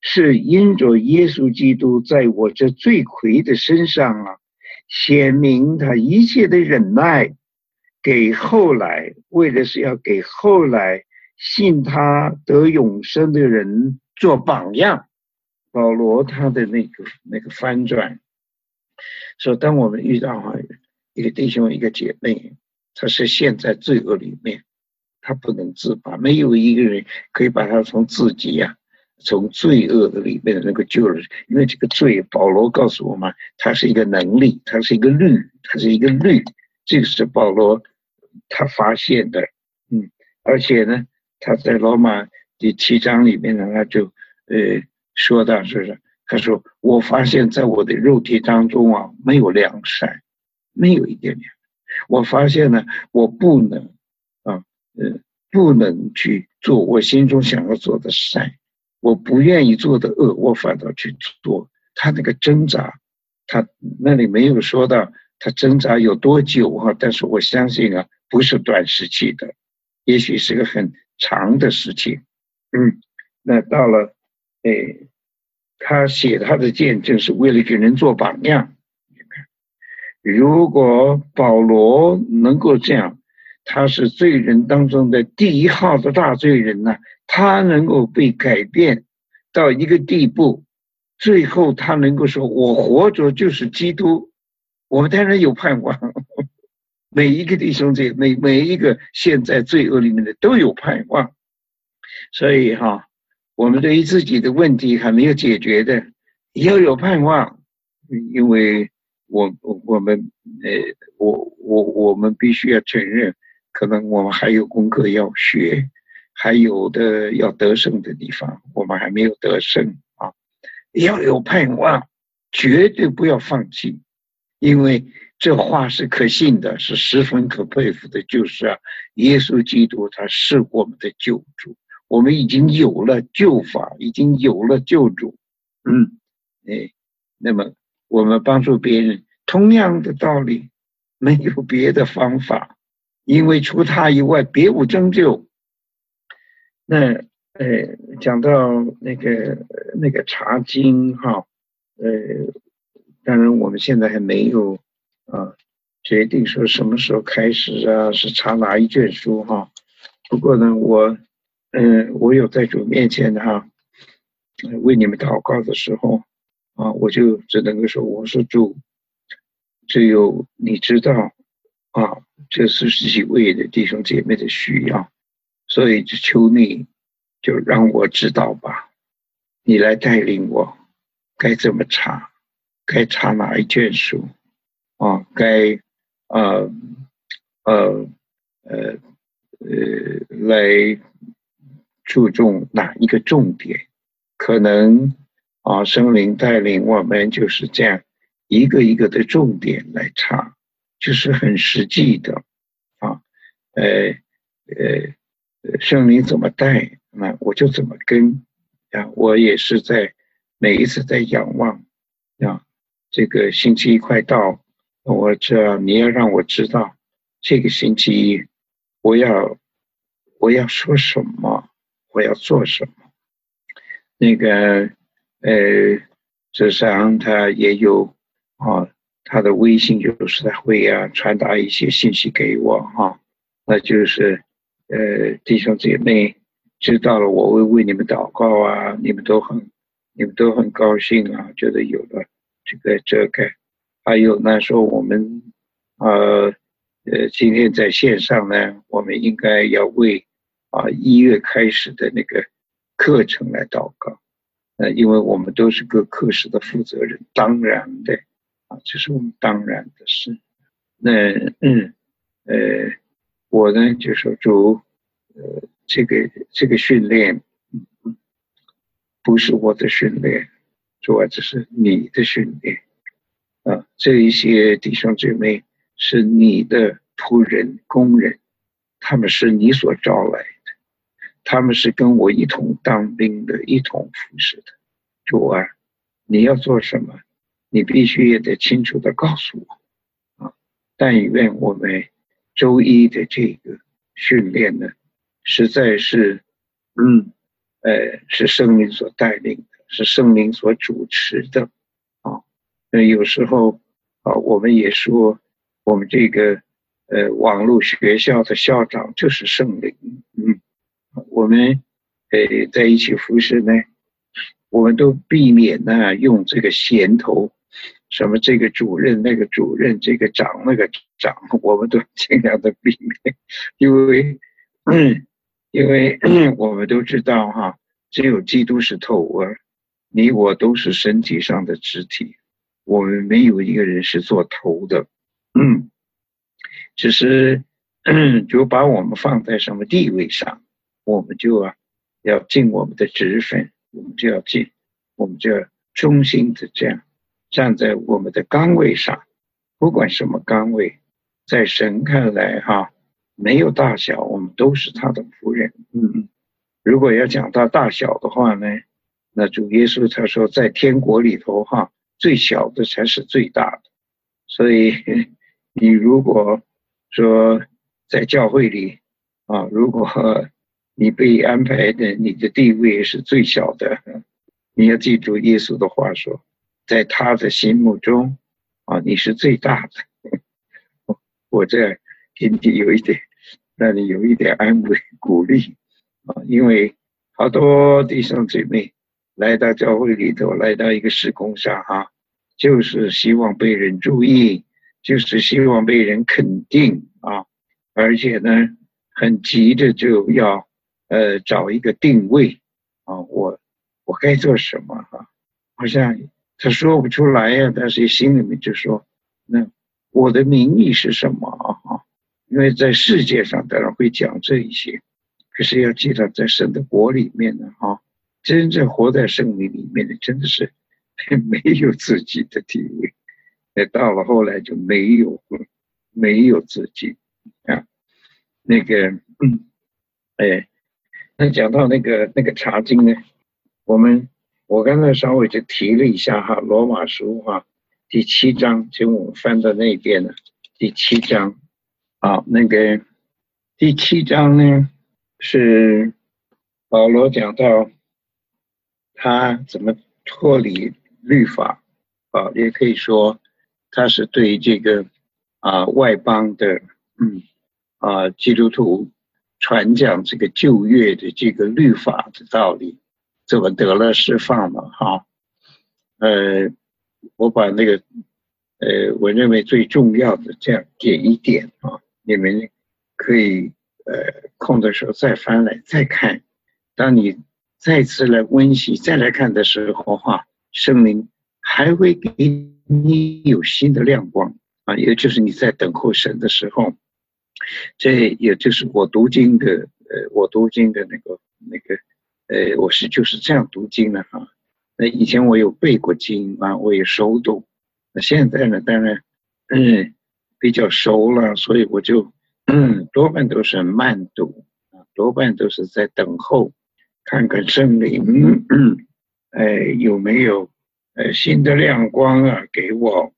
是因着耶稣基督在我这罪魁的身上啊，显明他一切的忍耐，给后来为的是要给后来信他得永生的人做榜样。保罗他的那个那个翻转说，当我们遇到一个弟兄一个姐妹，他是陷在罪恶里面，他不能自拔，没有一个人可以把他从自己啊从罪恶的里面的那个救人，因为这个罪，保罗告诉我们，它是一个能力，它是一个律，它是一个律，这个是保罗他发现的，嗯，而且呢，他在罗马第七章里面呢，他就呃说到，就是他说，我发现在我的肉体当中啊，没有良善，没有一点点，我发现呢，我不能啊，呃，不能去做我心中想要做的善。我不愿意做的恶，我反倒去做。他那个挣扎，他那里没有说到他挣扎有多久啊，但是我相信啊，不是短时期的，也许是个很长的事情。嗯，那到了，哎，他写他的见证是为了给人做榜样。如果保罗能够这样，他是罪人当中的第一号的大罪人呢、啊，他能够被改变到一个地步，最后他能够说，我活着就是基督。我们当然有盼望，每一个弟兄姐妹，每一个现在罪恶里面的都有盼望。所以哈，我们对于自己的问题还没有解决的，要有盼望，因为我我们呃我我我们必须要承认，可能我们还有功课要学，还有的要得胜的地方，我们还没有得胜啊！要有盼望，绝对不要放弃，因为这话是可信的，是十分可佩服的，就是啊，耶稣基督他是我们的救主，我们已经有了救法，已经有了救主，嗯，哎，那么我们帮助别人，同样的道理，没有别的方法，因为除他以外别无拯救。那呃，讲到那个那个查经哈，呃，当然我们现在还没有啊决定说什么时候开始啊，是查哪一卷书哈。不过呢，我嗯、呃，我有在主面前哈，为你们祷告的时候啊，我就只能够说，我说主，只有你知道啊，这是几位的弟兄姐妹的需要。所以就求你，就让我知道吧，你来带领我，该怎么查，该查哪一卷书啊？该呃呃呃呃来注重哪一个重点？可能啊，圣灵带领我们就是这样一个一个的重点来查，就是很实际的啊，呃呃。圣灵怎么带，那我就怎么跟啊！我也是在每一次在仰望啊，这个星期一快到，我这你要让我知道这个星期一我要我要说什么，我要做什么。那个呃，这上他也有啊，他的微信有时他会啊传达一些信息给我哈、啊，那就是。呃，弟兄姐妹知道了，我会为你们祷告啊，你们都很，你们都很高兴啊，觉得有了这个这个，还有呢，说我们呃呃，今天在线上呢，我们应该要为啊一月开始的那个课程来祷告，呃，因为我们都是各课室的负责人，当然的啊，这是我们当然的事。那嗯呃。我呢就说主，呃，这个这个训练，嗯，不是我的训练，主啊，这是你的训练啊。这一些弟兄姐妹是你的仆人、工人，他们是你所招来的，他们是跟我一同当兵的，一同服侍的。主啊，你要做什么，你必须也得清楚的告诉我啊。但愿我们。周一的这个训练呢，实在是，嗯，呃，是圣灵所带领的， 是圣灵所主持的啊。那有时候啊，我们也说我们这个呃网络学校的校长就是圣灵，嗯，我们呃在一起服侍呢，我们都避免呢用这个衔头，什么这个主任那个主任这个长那个长，我们都尽量的避免，因为嗯，因为我们都知道哈，只有基督是头啊，你我都是身体上的肢体，我们没有一个人是做头的，嗯，只是就把我们放在什么地位上，我们就啊要尽我们的职分，我们就要尽，我们就要忠心的这样站在我们的岗位上，不管什么岗位，在神看来哈，没有大小，我们都是他的仆人。嗯，如果要讲到大小的话呢，那主耶稣他说，在天国里头哈，最小的才是最大的。所以你如果说在教会里啊，如果你被安排的你的地位是最小的，你要记住耶稣的话说，在他的心目中啊，你是最大的。我这给你有一点，让你有一点安慰鼓励啊，因为好多弟兄姐妹来到教会里头，来到一个事工上哈，就是希望被人注意，就是希望被人肯定啊，而且呢，很急着就要呃找一个定位啊，我我该做什么啊？好像他说不出来呀、啊，但是心里面就说，那我的名义是什么啊？因为在世界上当然会讲这一些，可是要记得在神的国里面呢，哈，真正活在圣灵里面的，真的是没有自己的地位。那到了后来就没有没有自己啊，那个嗯，哎，那讲到那个那个查经呢，我们我刚才稍微就提了一下哈，罗马书哈第七章，就我们翻到那边了，第七章啊，那个第七章呢是保罗讲到他怎么脱离律法啊，也可以说他是对这个啊外邦的嗯啊基督徒传讲这个旧约的这个律法的道理，怎么得了释放了哈？呃，我把那个呃我认为最重要的这样点一点啊，你们可以呃空的时候再翻来再看，当你再次来温习再来看的时候哈，圣灵还会给你有新的亮光啊，也就是你在等候神的时候，这也就是我读经的呃我读经的那个那个呃我是就是这样读经的哈。那以前我有背过经啊，我也熟读，那现在呢当然嗯比较熟了，所以我就嗯多半都是慢读啊，多半都是在等候看看圣灵嗯哎有没有呃新的亮光啊给我。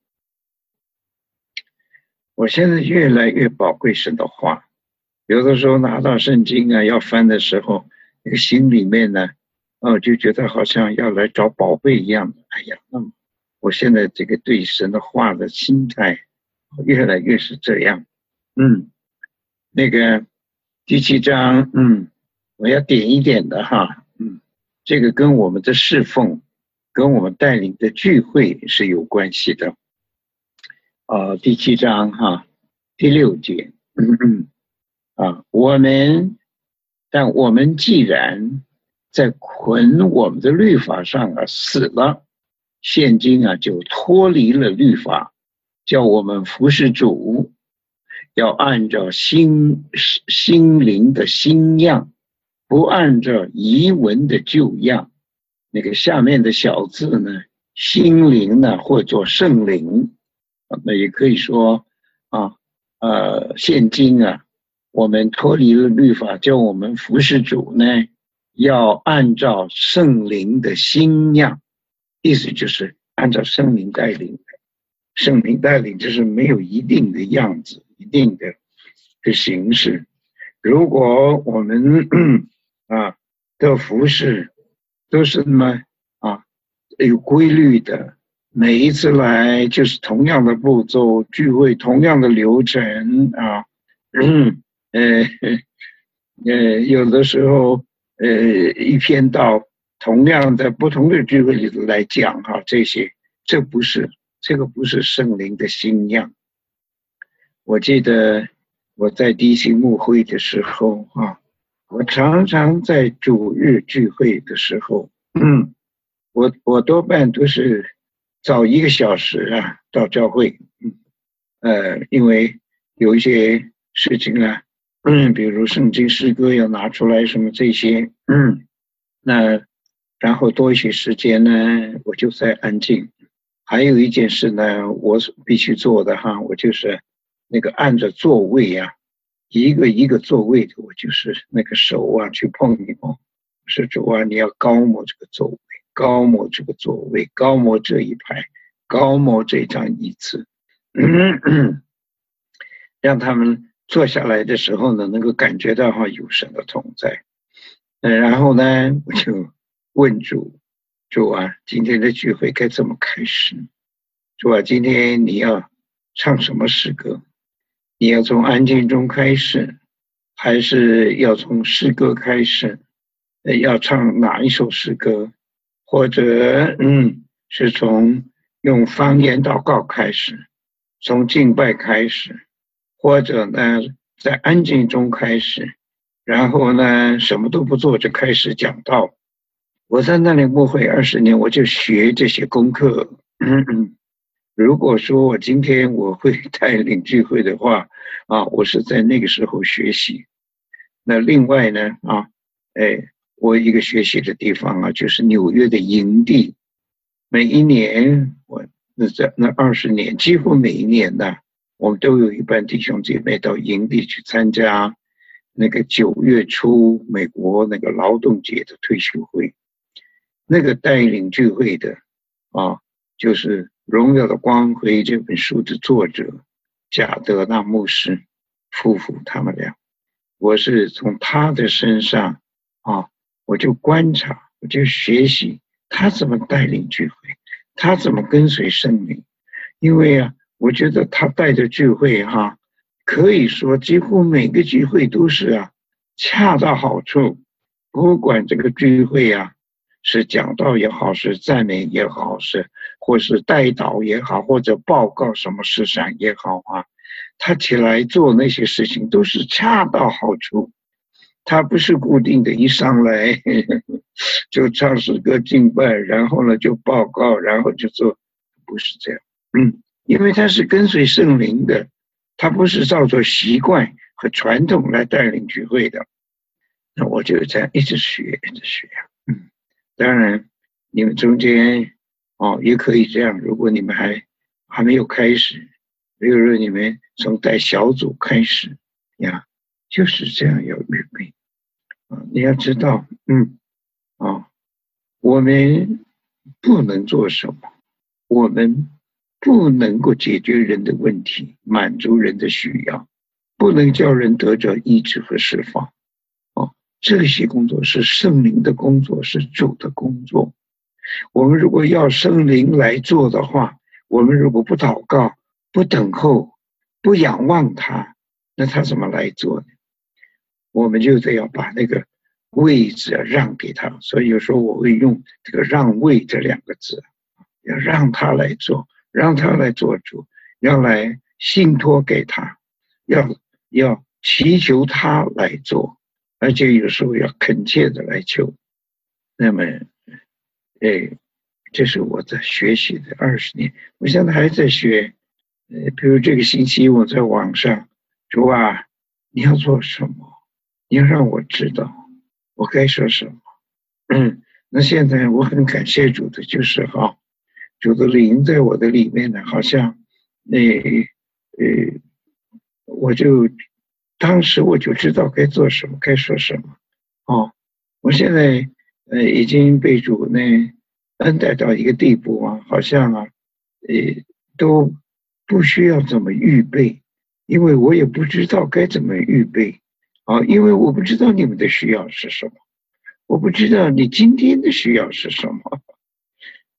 我现在越来越宝贵神的话，有的时候拿到圣经啊要翻的时候，那个心里面呢哦，就觉得好像要来找宝贝一样的。哎呀，那么我现在这个对神的话的心态越来越是这样。嗯，那个第七章，嗯，我要点一点的哈，嗯，这个跟我们的侍奉，跟我们带领的聚会是有关系的。呃，第七章哈，第六节，嗯嗯啊，我们，但我们既然在捆我们的律法上啊死了，现今啊就脱离了律法，叫我们服侍主，要按照心心灵的新样，不按照遗文的旧样。那个下面的小字呢，心灵呢或作圣灵，那也可以说啊呃现今啊我们脱离了律法，叫我们服侍主呢，要按照圣灵的新样，意思就是按照圣灵带领的。圣灵带领就是没有一定的样子，一定的的形式。如果我们啊的服侍都是那么啊有规律的，每一次来就是同样的步骤，聚会同样的流程啊，嗯，呃呃，有的时候呃一篇道同样在不同的聚会里头来讲哈、啊，这些这不是这个不是圣灵的新样。我记得我在第一期牧会的时候啊，我常常在主日聚会的时候，嗯，我我多半都是早一个小时啊到教会，嗯，呃，因为有一些事情啊，嗯，比如圣经诗歌要拿出来什么这些，嗯，那然后多一些时间呢，我就在安静。还有一件事呢，我必须做的哈，我就是那个按着座位啊，一个一个座位的，我就是那个手啊去碰一碰，是主啊，你要高摩这个座位，高摩这个座位，高摩这一排，高摩这张椅子，嗯，让他们坐下来的时候呢，能够感觉到哈有神的同在。嗯，然后呢，我就问主，主啊，今天的聚会该怎么开始？主啊，今天你要唱什么诗歌？你要从安静中开始，还是要从诗歌开始？要唱哪一首诗歌？或者，嗯，是从用方言祷告开始，从敬拜开始，或者呢，在安静中开始，然后呢，什么都不做就开始讲道。我在那里牧会二十年，我就学这些功课。嗯嗯，如果说我今天我会带领聚会的话，啊，我是在那个时候学习。那另外呢，啊，哎，我一个学习的地方啊，就是纽约的营地。每一年，我那在那二十年，几乎每一年呢，我们都有一班弟兄姐妹到营地去参加那个九月初美国那个劳动节的退休会。那个带领聚会的啊，就是《荣耀的光辉》这本书的作者贾德纳牧师夫妇他们俩，我是从他的身上啊，我就观察，我就学习他怎么带领聚会，他怎么跟随圣灵。因为啊，我觉得他带的聚会哈、啊，可以说几乎每个聚会都是啊恰到好处，不管这个聚会啊是讲道也好，是赞美也好，是或是带祷也好，或者报告什么事上也好啊，他起来做那些事情都是恰到好处。他不是固定的，一上来呵呵就唱诗歌敬拜，然后呢就报告，然后就做，不是这样。嗯，因为他是跟随圣灵的，他不是照着习惯和传统来带领聚会的。那我就这样一直学，一直学。嗯。当然，你们中间哦也可以这样。如果你们还还没有开始，比如说你们从带小组开始呀，就是这样要预备啊。你要知道，嗯啊，我们不能做什么，我们不能够解决人的问题，满足人的需要，不能叫人得着医治和释放。这些工作是圣灵的工作，是主的工作。我们如果要圣灵来做的话，我们如果不祷告、不等候、不仰望他，那他怎么来做呢？我们就得要把那个位置让给他。所以有时候我会用这个让位这两个字，要让他来做，让他来做主，要来信托给他，要要祈求他来做。而且有时候要恳切的来求。那么，哎，这是我在学习的二十年，我现在还在学。呃，比如这个星期我在网上，主啊，你要做什么？你要让我知道，我该说什么。嗯，那现在我很感谢主的，就是哈，主的灵在我的里面呢，好像，那呃，我就。当时我就知道该做什么，该说什么。哦，我现在呃已经被主呢恩待到一个地步啊，好像啊，呃都不需要怎么预备，因为我也不知道该怎么预备啊，因为我不知道你们的需要是什么，我不知道你今天的需要是什么。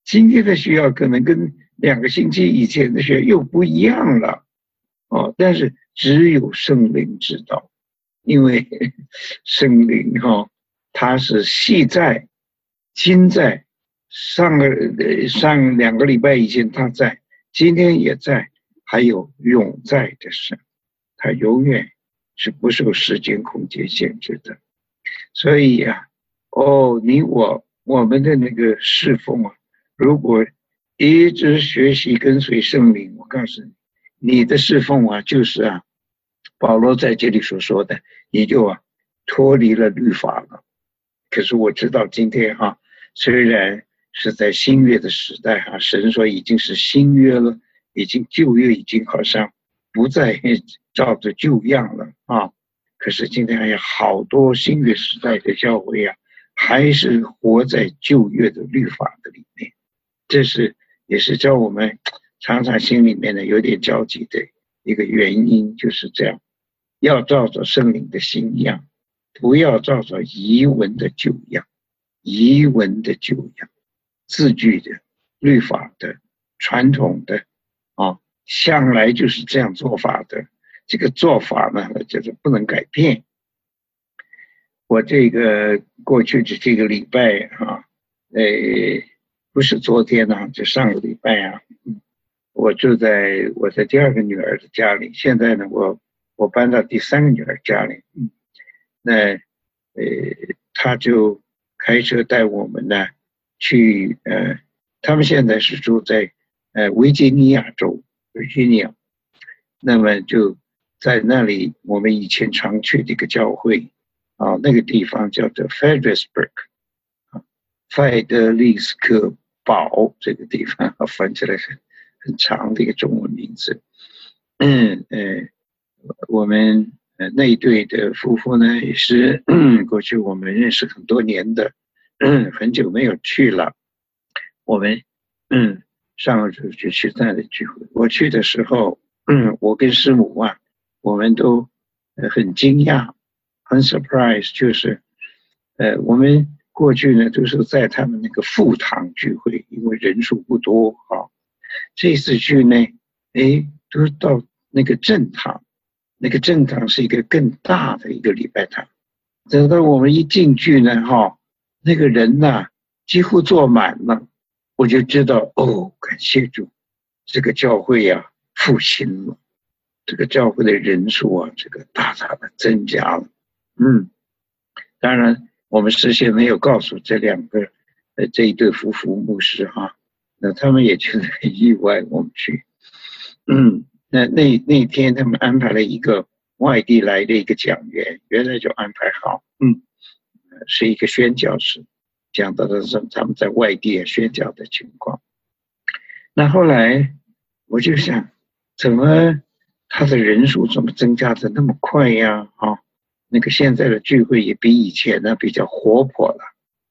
今天的需要可能跟两个星期以前的需要又不一样了，哦，但是只有圣灵知道，因为圣灵哈、哦，他是昔在、今在，上个上两个礼拜以前他在，今天也在，还有永在的神，他永远是不受时间空间限制的。所以呀、啊，哦，你我我们的那个侍奉啊，如果一直学习跟随圣灵，我告诉你，你的侍奉啊，就是啊，保罗在这里所说的，你就啊脱离了律法了。可是我知道今天哈、啊，虽然是在新约的时代哈、啊，神说已经是新约了，已经旧约已经好像不再照着旧样了啊。可是今天还有好多新约时代的教会啊，还是活在旧约的律法的里面，这是也是叫我们常常心里面呢有点焦急的一个原因，就是这样，要照着圣灵的新样，不要照着遗文的旧样，遗文的旧样，字句的、律法的、传统的啊，向来就是这样做法的。这个做法呢，就是不能改变。我这个过去的这个礼拜啊，呃，不是昨天呢、啊，就上个礼拜啊，我住在我的第二个女儿的家里。现在呢，我我搬到第三个女儿家里。嗯，那呃，他就开车带我们呢去呃，他们现在是住在呃维吉尼亚州，维吉尼亚，那么就。在那里，我们以前常去的一个教会啊，那个地方叫做 Fredericksburg 啊，费德利斯克堡这个地方，翻起来很很长的一个中文名字。嗯呃，我们呃那一对的夫妇呢，也是嗯过去我们认识很多年的，嗯很久没有去了。我们嗯上个周就去那样的聚会，我去的时候，嗯我跟师母啊。我们都很惊讶，很 surprise， 就是呃，我们过去呢都是在他们那个副堂聚会，因为人数不多啊。这次去呢，哎，都是到那个正堂，那个正堂是一个更大的一个礼拜堂。等到我们一进去呢，哈，那个人呐、啊、几乎坐满了，我就知道哦，感谢主，这个教会呀、啊、复兴了。这个教会的人数啊，这个大大的增加了。嗯，当然我们事先没有告诉这两个呃这一对夫妇牧师哈，那他们也觉得很意外，我们去。嗯，那那那天他们安排了一个外地来的一个讲员，原来就安排好，嗯，是一个宣教士，讲到的是他们在外地宣教的情况。那后来我就想，怎么？他的人数怎么增加的那么快呀？啊，那个现在的聚会也比以前呢比较活泼了。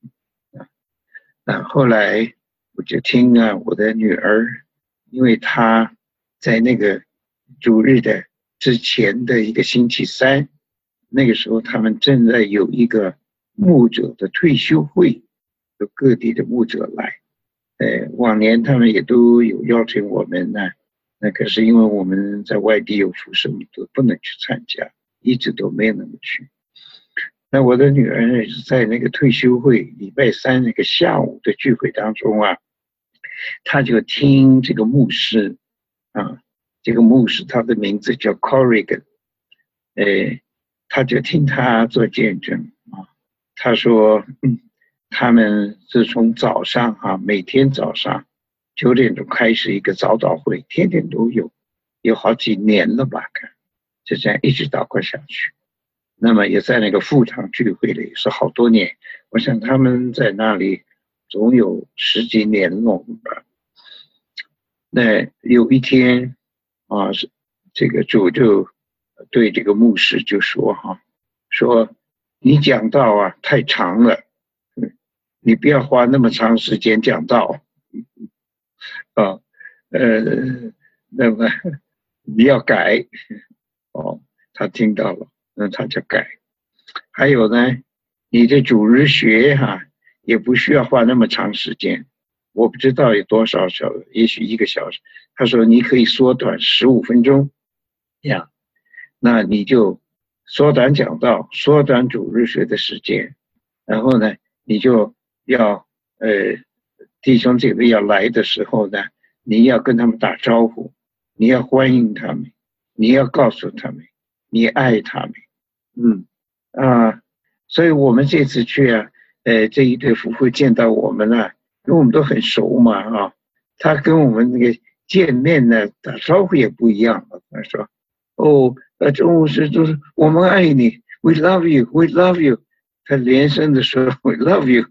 那后来我就听啊，我的女儿，因为她在那个主日的之前的一个星期三，那个时候他们正在有一个牧者的退休会，有各地的牧者来。呃，往年他们也都有邀请我们呢。那可是因为我们在外地有服侍，我们都不能去参加，一直都没能去。那我的女儿呢，是在那个退休会礼拜三那个下午的聚会当中啊，她就听这个牧师啊，这个牧师他的名字叫 Corrigan， 呃，他就听他做见证啊，他说，嗯，他们是从早上啊，每天早上。九点钟开始一个早祷会，天天都有，有好几年了吧？看，就这样一直祷告下去。那么也在那个副堂聚会里是好多年，我想他们在那里总有十几年了吧。那有一天啊，是这个主就对这个牧师就说哈、啊，说你讲道啊太长了，你不要花那么长时间讲道。啊，呃，那么你要改哦，他听到了，那他就改。还有呢，你的主日学哈、啊，也不需要花那么长时间， 我不知道有多少小时，也许一个小时。他说你可以缩短十五分钟，呀，那你就缩短讲道，缩短主日学的时间，然后呢，你就要呃弟兄姐妹要来的时候呢，你要跟他们打招呼，你要欢迎他们，你要告诉他们你爱他们，嗯啊，所以我们这次去啊，呃这一对夫妇见到我们了、啊，因为我们都很熟嘛啊，他跟我们那个见面呢打招呼也不一样，他说哦呃中午是就是我们爱你 ，We love you, We love you， 他连声的说 We love you，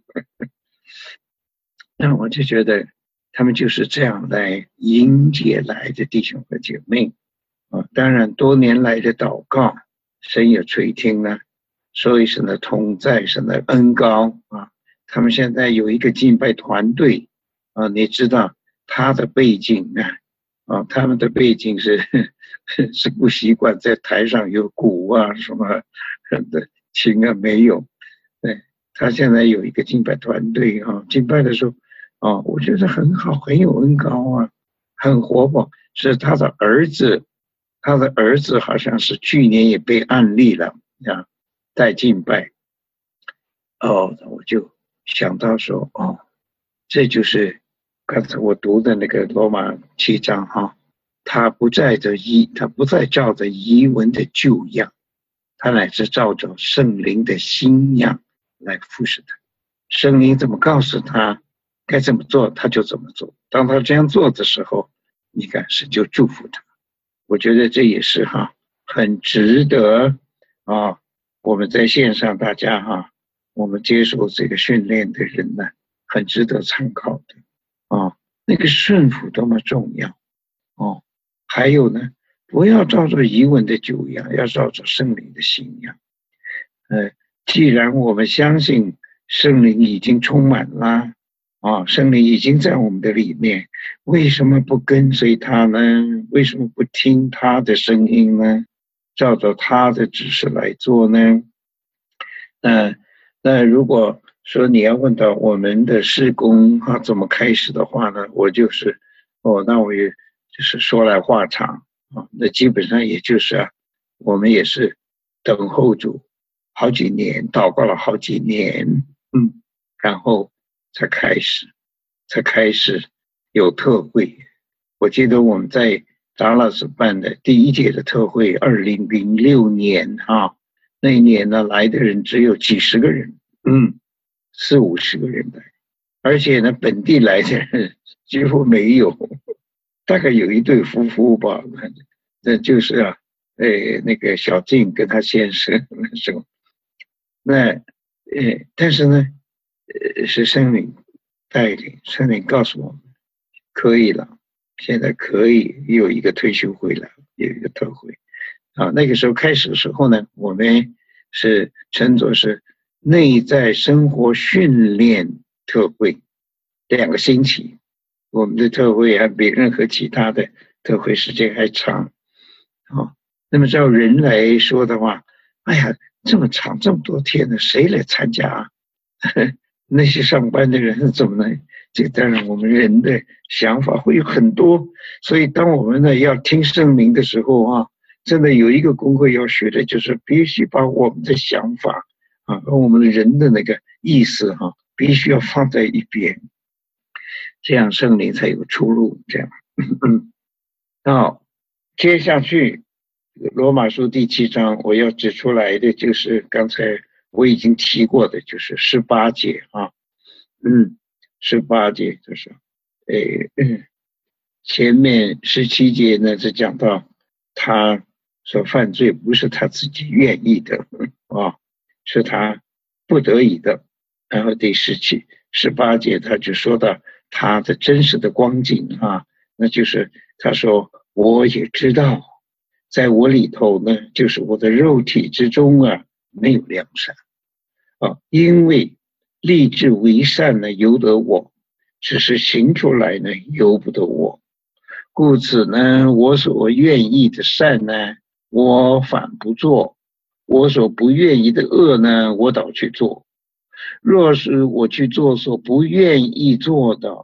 那我就觉得他们就是这样来迎接来的弟兄和姐妹啊，当然多年来的祷告，神也垂听了，所以神的同在，神的恩膏啊，他们现在有一个敬拜团队啊，你知道他的背景啊，啊，他们的背景是是不习惯在台上有鼓啊什么的琴啊没有，对，他现在有一个敬拜团队啊，敬拜的时候啊，我觉得很好，很有恩膏啊，很活泼，是他的儿子。他的儿子好像是去年也被案例了啊，带敬拜。哦，我就想到说，哦，这就是刚才我读的那个罗马七章哈，他不再着遗，他不再照着遗文的旧样，他乃是照着圣灵的新样来服侍他。圣灵怎么告诉他该怎么做，他就怎么做。当他这样做的时候，你看神就祝福他。我觉得这也是哈，很值得啊！我们在线上大家哈，我们接受这个训练的人呢，很值得参考的啊。那个顺服多么重要哦！还有呢，不要照着遗文的旧样，要照着圣灵的新样。呃，既然我们相信圣灵已经充满了。啊，圣灵已经在我们的里面，为什么不跟随他呢？为什么不听他的声音呢？照着他的指示来做呢？那那如果说你要问到我们的事工啊怎么开始的话呢，我就是哦，那我也就是说来话长啊，那基本上也就是啊，我们也是等候主好几年，祷告了好几年，嗯，然后。才开始，才开始有特会。我记得我们在达拉斯办的第一届的特会，二零零六年哈，那一年呢来的人只有几十个人，嗯，四五十个人来，而且呢本地来的人几乎没有，大概有一对夫妇吧，那就是啊，哎那个小静跟他先生那时候，那呃但是呢。呃，是圣灵带领，圣灵告诉我们可以了，现在可以有一个退休会了，有一个特会啊。那个时候开始的时候呢，我们是称作是内在生活训练特会，两个星期。我们的特会还比任何其他的特会时间还长啊。那么照人来说的话，哎呀，这么长这么多天呢，谁来参加啊？那些上班的人怎么能？这个当然，我们人的想法会有很多，所以当我们呢要听圣灵的时候啊，真的有一个功课要学的，就是必须把我们的想法啊和我们的人的那个意思哈、啊，必须要放在一边，这样圣灵才有出路。这样，嗯，好，接下去罗马书第七章我要指出来的就是刚才。我已经提过的就是十八节啊，嗯，十八节就是，诶，嗯，前面十七节呢是讲到他所犯罪不是他自己愿意的啊，是他不得已的。然后第十七、十八节他就说到他的真实的光景啊，那就是他说我也知道，在我里头呢，就是我的肉体之中啊。没有良善啊，因为立志为善呢由得我，只是行出来呢由不得我。故此呢，我所愿意的善呢，我反不做；我所不愿意的恶呢，我倒去做。若是我去做所不愿意做的，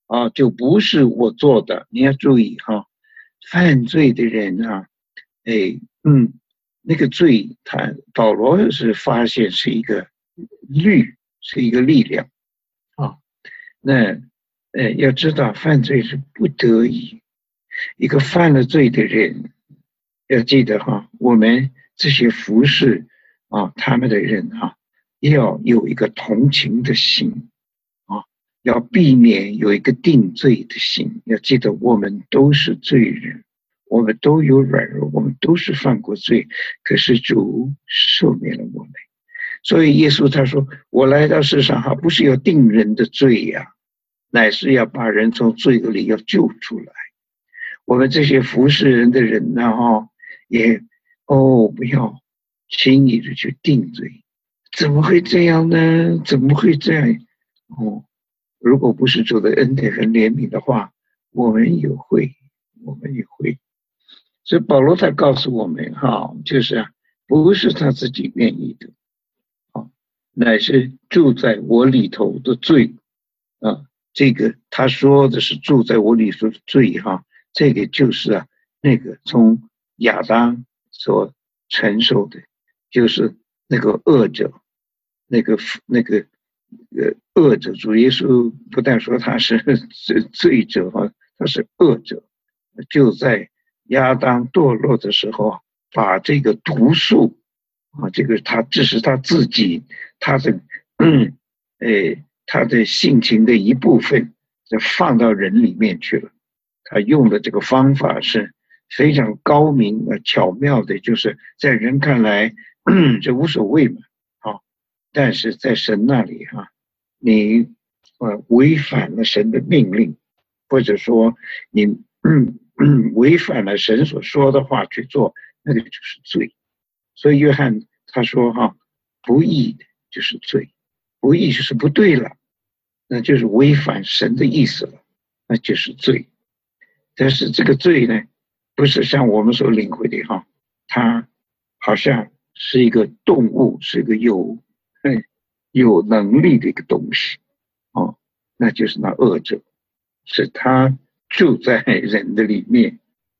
啊，就不是我做的。你要注意哈，犯罪的人啊，哎，嗯，那个罪，他保罗是发现是一个律，是一个力量啊。那呃，要知道犯罪是不得已，一个犯了罪的人，要记得哈，我们这些服侍啊他们的人啊，要有一个同情的心啊，要避免有一个定罪的心。要记得我们都是罪人，我们都有软弱，我们都是犯过罪，可是主赦免了我们。所以耶稣他说，我来到世上哈，不是要定人的罪呀，乃是要把人从罪恶里要救出来。我们这些服侍人的人呢，哈，也哦不要轻易的去定罪，怎么会这样呢？怎么会这样？哦，如果不是主的恩典和怜悯的话，我们也会，我们也会。所以保罗他告诉我们，哈，就是啊，不是他自己愿意的，啊，乃是住在我里头的罪啊。这个他说的是住在我里头的罪，哈。这个就是啊，那个从亚当所承受的，就是那个恶者，那个那个呃恶者。主耶稣不但说他是罪者哈，他是恶者，就在亚当堕落的时候，把这个毒素啊，这个他这是他自己他的嗯呃他的性情的一部分，就放到人里面去了。他用的这个方法是非常高明而巧妙的，就是在人看来这无所谓嘛，啊，但是在神那里哈、啊，你呃违反了神的命令，或者说你嗯嗯违反了神所说的话去做，那个就是罪。所以约翰他说哈、啊，不义的就是罪，不义就是不对了，那就是违反神的意思了，那就是罪。但是这个罪呢，不是像我们所领会的哈，它好像是一个动物，是一个有有能力的一个东西哦，那就是那恶者，是他住在人的里面。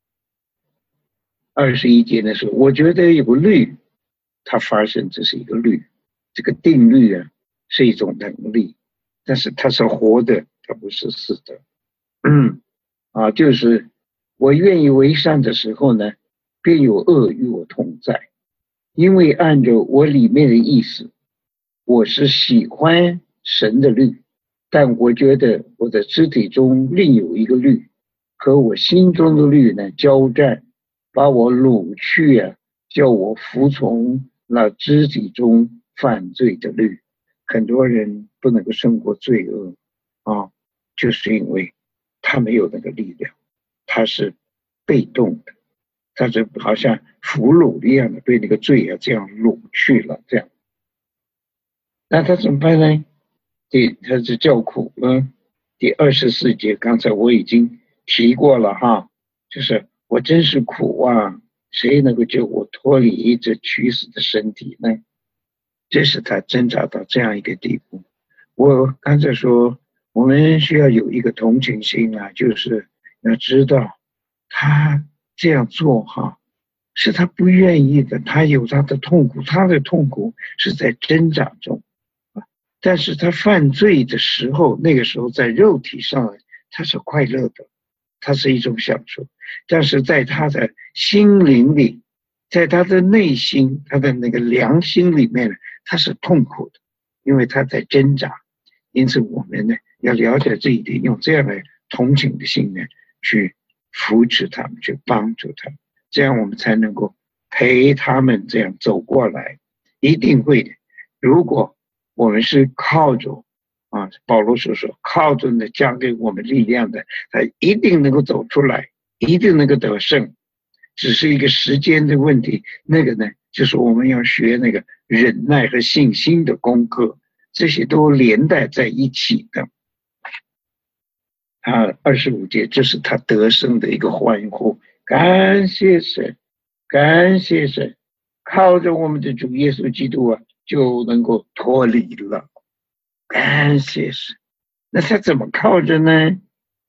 二十一节的时候，我觉得有个律，它发生这是一个律，这个定律啊是一种能力，但是它是活的，它不是死的。嗯。啊，就是我愿意为善的时候呢，便有恶与我同在，因为按照我里面的意思，我是喜欢神的律，但我觉得我的肢体中另有一个律，和我心中的律呢交战，把我掳去啊，叫我服从那肢体中犯罪的律。很多人不能够胜过罪恶啊，就是因为他没有那个力量，他是被动的，他是好像俘虏一样的被那个罪啊这样掳去了，这样，那他怎么办呢？第他是叫苦呢。第二十四节，刚才我已经提过了哈，就是我真是苦啊，谁能够救我脱离这屈死的身体呢？这是他挣扎到这样一个地步。我刚才说我们需要有一个同情心啊，就是要知道他这样做哈，是他不愿意的，他有他的痛苦，他的痛苦是在挣扎中啊。但是他犯罪的时候，那个时候在肉体上他是快乐的，他是一种享受，但是在他的心灵里，在他的内心，他的那个良心里面，他是痛苦的，因为他在挣扎。因此我们呢要了解这一点，用这样的同情的心呢去扶持他们，去帮助他们，这样我们才能够陪他们这样走过来。一定会的，如果我们是靠着啊，保罗所说靠着呢加给我们力量的，他一定能够走出来，一定能够得胜，只是一个时间的问题。那个呢就是我们要学那个忍耐和信心的功课，这些都连带在一起的。啊，二十五节，这是他得胜的一个欢呼，感谢神，感谢神，靠着我们的主耶稣基督啊，就能够脱离了，感谢神。那他怎么靠着呢？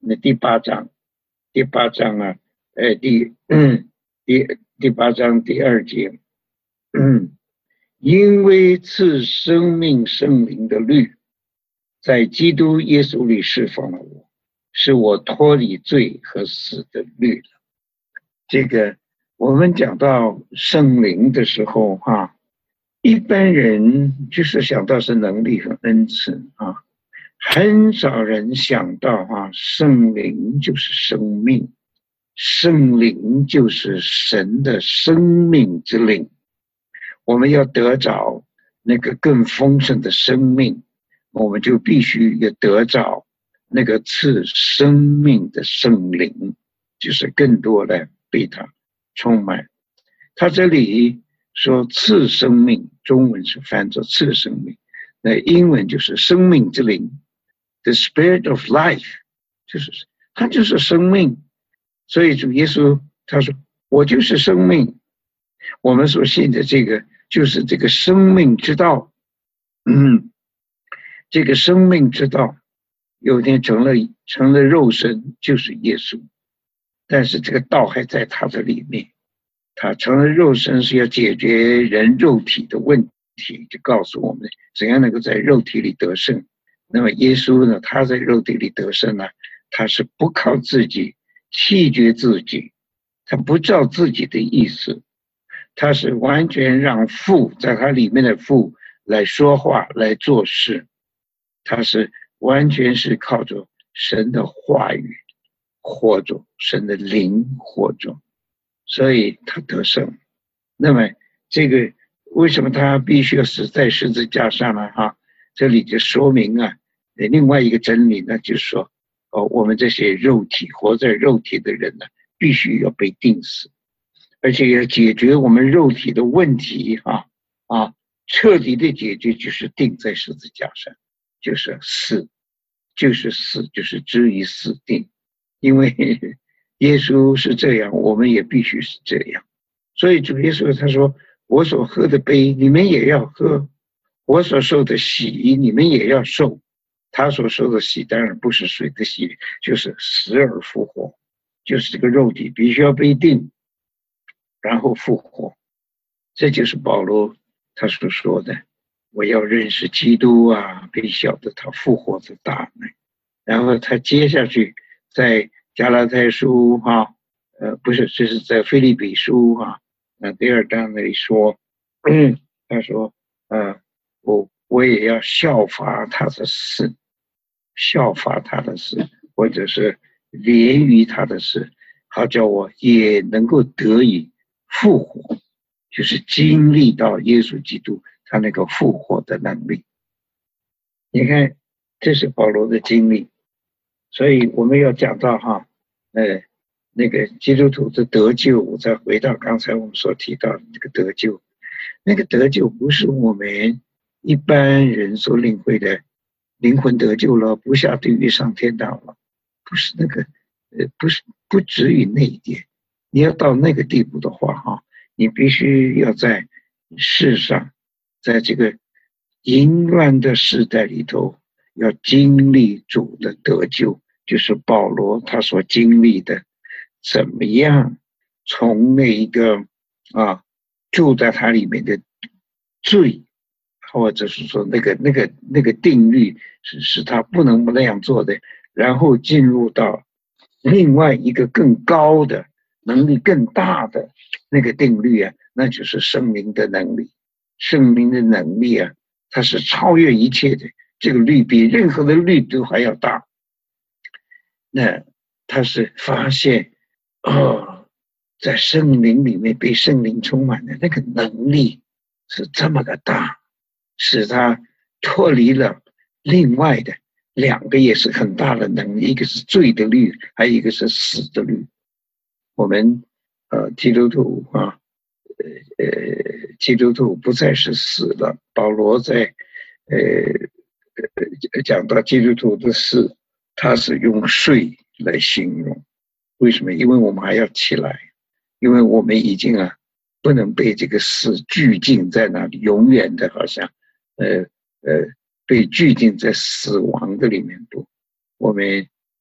那第八章，第八章啊，呃，第嗯第第八章第二节，嗯，因为赐生命圣灵的律，在基督耶稣里释放了我，使我脱离罪和死的律了。这个我们讲到圣灵的时候哈、啊，一般人就是想到是能力和恩赐啊，很少人想到啊，圣灵就是生命，圣灵就是神的生命之灵。我们要得着那个更丰盛的生命，我们就必须要得着那个赐生命的圣灵，就是更多的被他充满。他这里说赐生命，中文是翻作赐生命，那英文就是生命之灵 The Spirit of Life， 就是他就是生命。所以主耶稣他说我就是生命，我们所信的这个就是这个生命之道。嗯，这个生命之道有一天成了成了肉身，就是耶稣，但是这个道还在他的里面。他成了肉身是要解决人肉体的问题，就告诉我们怎样能够在肉体里得胜。那么耶稣呢，他在肉体里得胜呢，他是不靠自己，弃绝自己，他不照自己的意思，他是完全让父在他里面的父来说话来做事，他是完全是靠着神的话语活着，神的灵活着，所以他得胜。那么这个为什么他必须要死在十字架上呢？哈，这里就说明啊，另外一个真理呢，就是说，哦，我们这些肉体活在肉体的人呢，必须要被钉死，而且要解决我们肉体的问题啊啊，彻底的解决就是钉在十字架上，就是死，就是死，就是置于死地。因为耶稣是这样，我们也必须是这样。所以主耶稣他说，我所喝的杯你们也要喝，我所受的洗你们也要受。他所受的洗当然不是水的洗，就是死而复活，就是这个肉体必须要被钉然后复活。这就是保罗他所说的，我要认识基督啊，并晓得他复活的大能。然后他接下去在加拉太书哈，呃，不是，这是在腓立比书哈，那第二章那里说，嗯，他说，呃，我我也要效法他的事，效法他的事，或者是连于他的事，好叫我也能够得以复活，就是经历到耶稣基督他那个复活的能力。你看，这是保罗的经历。所以我们要讲到哈，呃，那个基督徒的得救，我再回到刚才我们所提到的这个得救，那个得救不是我们一般人所领会的灵魂得救了，不下地狱上天堂了，不是那个，呃，不是不止于那一点。你要到那个地步的话哈，你必须要在世上，在这个淫乱的时代里头，要经历主的得救。就是保罗他所经历的，怎么样从那一个啊住在他里面的罪，或者是说那个那个那个定律是是他不能那样做的，然后进入到另外一个更高的能力更大的那个定律啊，那就是圣灵的能力。圣灵的能力啊，它是超越一切的，这个律比任何的律都还要大。那他是发现哦，在圣灵里面被圣灵充满的那个能力是这么的大，使他脱离了另外的两个也是很大的能力，一个是罪的律，还有一个是死的律。我们呃基督徒啊，呃呃基督徒不再是死了。保罗在呃呃讲到基督徒的事，他是用睡来形容。为什么？因为我们还要起来，因为我们已经啊不能被这个死拘禁在那里，永远的好像呃呃被拘禁在死亡的里面不，我们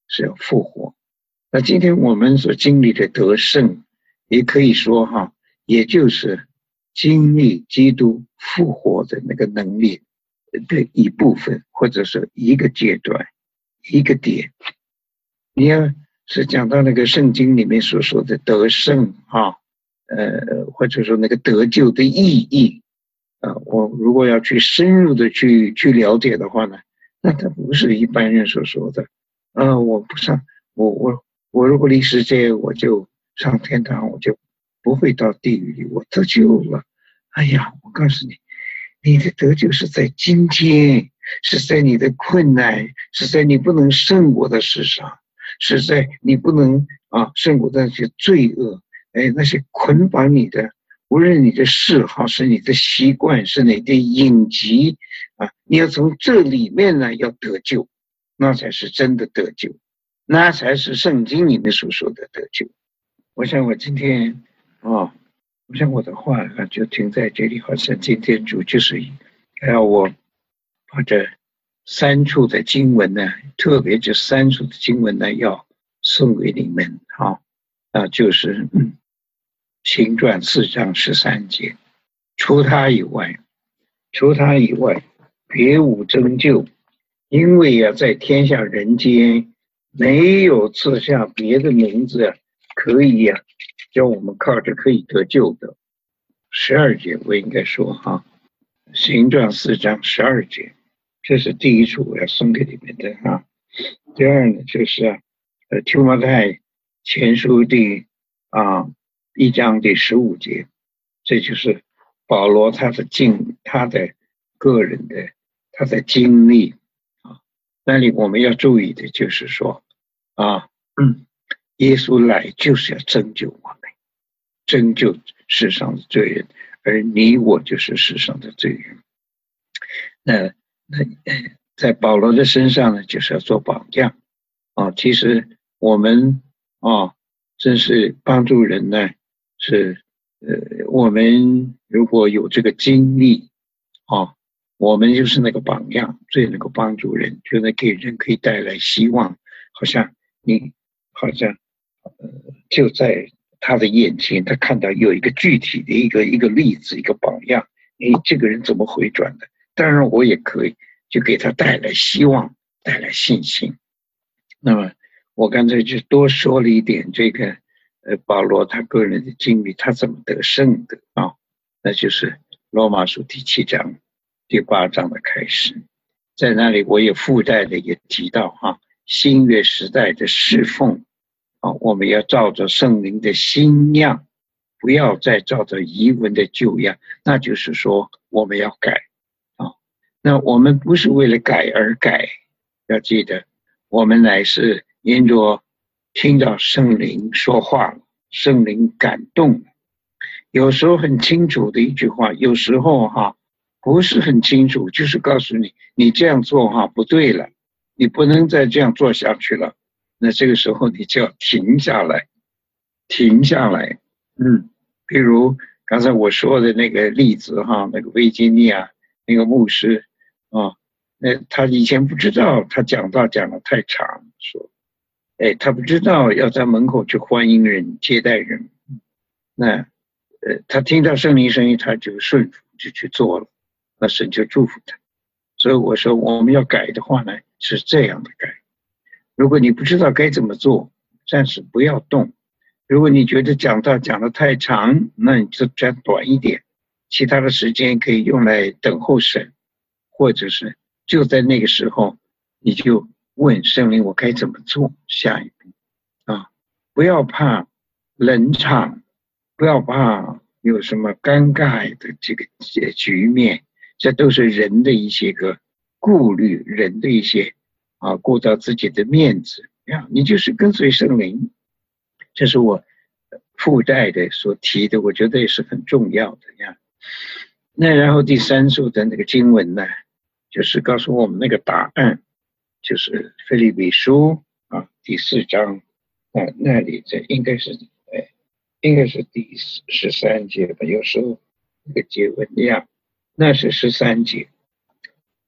是要复活。那今天我们所经历的得胜，也可以说哈，也就是经历基督复活的那个能力的一部分，或者是一个阶段一个点。你要是讲到那个圣经里面所说的得胜啊，呃，或者说那个得救的意义啊，我如果要去深入的去去了解的话呢，那它不是一般人所说的啊，我不上我我我如果离世界，我就上天堂，我就不会到地狱里，我得救了。哎呀，我告诉你，你的得救是在今天，是在你的困难，是在你不能胜过的事上，是在你不能啊胜过的那些罪恶，哎，那些捆绑你的，无论你的嗜好是你的习惯，是你的隐疾啊，你要从这里面呢要得救，那才是真的得救，那才是圣经里面所说的得救。我想我今天啊，我想我的话啊就停在这里，好像今天主就是要我把这三处的经文呢，特别这三处的经文呢，要送给你们啊，那就是嗯，行传四章十三节，除他以外，除他以外，别无拯救，因为呀、啊，在天下人间没有赐下别的名字可以呀、啊，叫我们靠着可以得救的。十二节我应该说哈，行传四章十二节。这是第一处我要送给你们的哈。第二呢，就是啊，呃，提摩太前书第啊一章第十五节，这就是保罗他的经，他的个人的他的经历啊。那里我们要注意的就是说啊，嗯，耶稣来就是要拯救我们，拯救世上的罪人，而你我就是世上的罪人。那那在保罗的身上呢，就是要做榜样啊。其实我们啊，真是帮助人呢，是呃，我们如果有这个经历啊，我们就是那个榜样，最能够帮助人，就能给人可以带来希望。好像你好像呃就在他的眼前，他看到有一个具体的一个一个例子，一个榜样，诶，这个人怎么回转的？当然我也可以就给他带来希望，带来信心。那么我刚才就多说了一点这个呃保罗他个人的经历，他怎么得胜的啊？那就是罗马书第七章第八章的开始，在那里我也附带的也提到哈，新约时代的侍奉啊，我们要照着圣灵的新样，不要再照着遗文的旧样，那就是说我们要改。那我们不是为了改而改，要记得我们乃是因着听到圣灵说话，圣灵感动，有时候很清楚的一句话，有时候哈不是很清楚，就是告诉你你这样做哈不对了，你不能再这样做下去了。那这个时候你就要停下来，停下来。嗯，比如刚才我说的那个例子哈，那个维吉尼亚那个牧师。啊，那他以前不知道，他讲道讲得太长，说，哎，他不知道要在门口去欢迎人、接待人。那，呃，他听到圣灵声音，他就顺服，就去做了，那神就祝福他。所以我说，我们要改的话呢，是这样的改。如果你不知道该怎么做，暂时不要动。如果你觉得讲道讲得太长，那你就讲短一点，其他的时间可以用来等候神。或者是就在那个时候，你就问圣灵，我该怎么做？下一步啊，不要怕冷场，不要怕有什么尴尬的这个局面，这都是人的一些个顾虑，人的一些啊顾到自己的面子呀。你就是跟随圣灵，这是我附带的所提的，我觉得也是很重要的呀。那然后第三处的那个经文呢？就是告诉我们那个答案，就是腓立比书啊第四章啊那里这应该是哎应该是第十三节吧，有时候那个节文一样，那是十三节。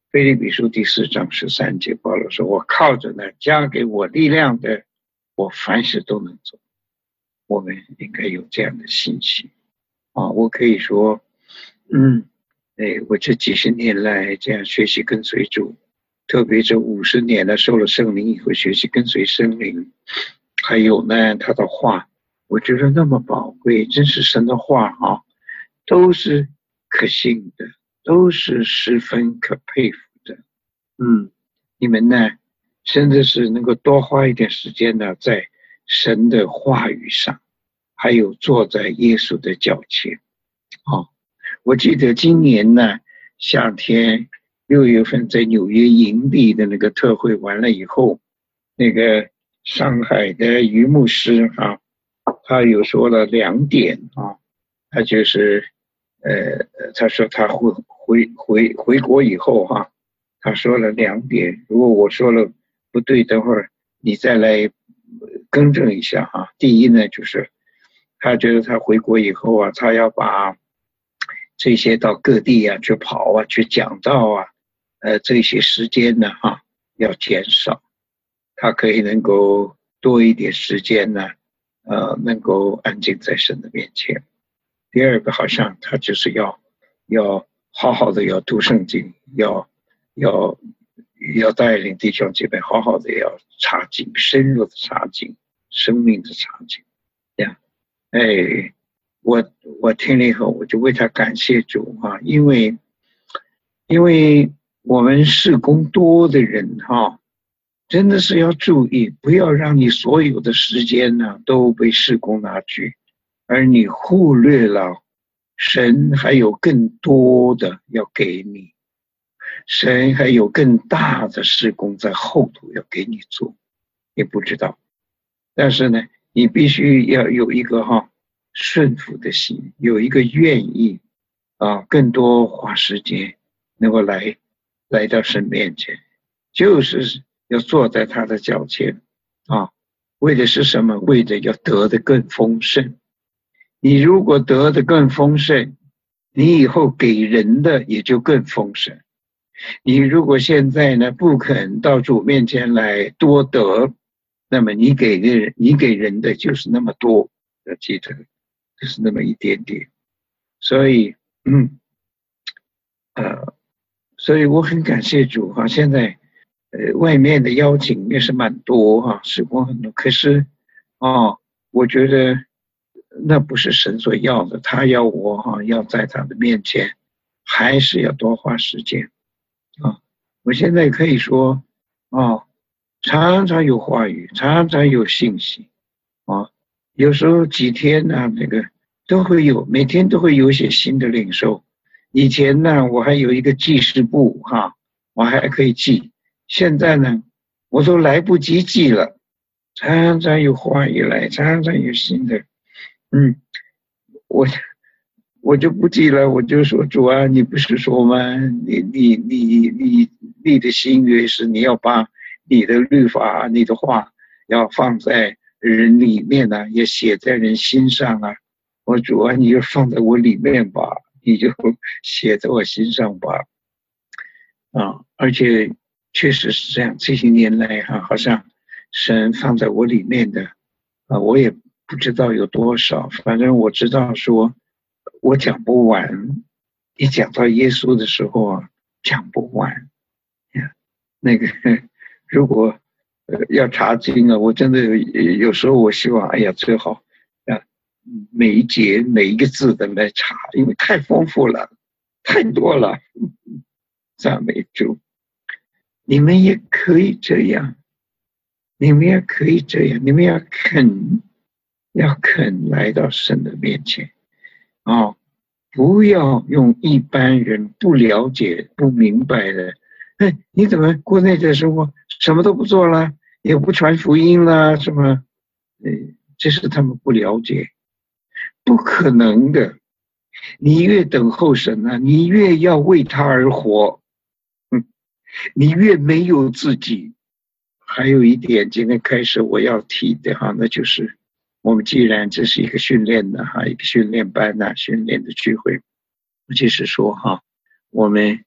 腓立比书第四章十三节，保罗说：“我靠着呢加给我力量的，我凡事都能做。”我们应该有这样的信息啊！我可以说，嗯，哎，我这几十年来这样学习跟随主，特别这五十年了，受了圣灵以后学习跟随圣灵，还有呢他的话，我觉得那么宝贵，真是神的话啊，都是可信的，都是十分可佩服的。嗯，你们呢，真的是能够多花一点时间呢，在神的话语上，还有坐在耶稣的脚前。哦，我记得今年呢，夏天六月份在纽约营地的那个特会完了以后，那个上海的于牧师啊，他有说了两点啊，他就是呃，他说他回回回回国以后哈、啊，他说了两点，如果我说了不对，等会儿你再来更正一下哈、啊。第一呢，就是他觉得他回国以后啊，他要把这些到各地啊去跑啊，去讲道啊，呃，这些时间呢哈、啊、要减少，他可以能够多一点时间呢，呃，能够安静在神的面前。第二个好像他就是要要好好的要读圣经，要要要带领弟兄姐妹好好的要查经，深入的查经，生命的查经。这样，哎，我我听了以后，我就为他感谢主啊，因为因为我们事工多的人哈，真的是要注意，不要让你所有的时间呢都被事工拿去，而你忽略了神还有更多的要给你，神还有更大的事工在后头要给你做，你不知道。但是呢，你必须要有一个哈顺服的心，有一个愿意啊，更多花时间能够来来到神面前，就是要坐在他的脚前啊，为的是什么？为的要得的更丰盛。你如果得的更丰盛，你以后给人的也就更丰盛。你如果现在呢不肯到主面前来多得，那么你给人你给人的就是那么多，要记得就是那么一点点。所以嗯呃所以我很感谢主哈，现在呃外面的邀请也是蛮多哈，时光很多，可是哦我觉得那不是神所要的，他要我哈要在他的面前还是要多花时间啊。我现在可以说哦，常常有话语，常常有信息啊，有时候几天呢、啊、那个都会有，每天都会有一些新的领受。以前呢我还有一个记事簿哈，我还可以记，现在呢我都来不及记了，常常有话语来，常常有新的，嗯，我我就不记了，我就说主啊，你不是说吗？你你你你你的心约是你要把你的律法、你的话要放在人里面呢、啊，也写在人心上啊。我主啊，你就放在我里面吧，你就写在我心上吧。啊，而且确实是这样，这些年来哈、啊，好像神放在我里面的啊，我也不知道有多少，反正我知道说我讲不完，一讲到耶稣的时候啊，讲不完。那个如果呃要查经啊，我真的有有时候我希望，哎呀，最好啊每一节每一个字的来查，因为太丰富了，太多了。赞美主，你们也可以这样，你们也可以这样，你们要肯，要肯来到神的面前啊、哦！不要用一般人不了解、不明白的，哎，你怎么国内的生活什么都不做了，也不传福音了，什么？呃，这是他们不了解，不可能的。你越等候神啊，你越要为他而活，嗯，你越没有自己。还有一点，今天开始我要提的哈，那就是我们既然这是一个训练的哈，一个训练班呐、啊，训练的聚会，就是说哈，我们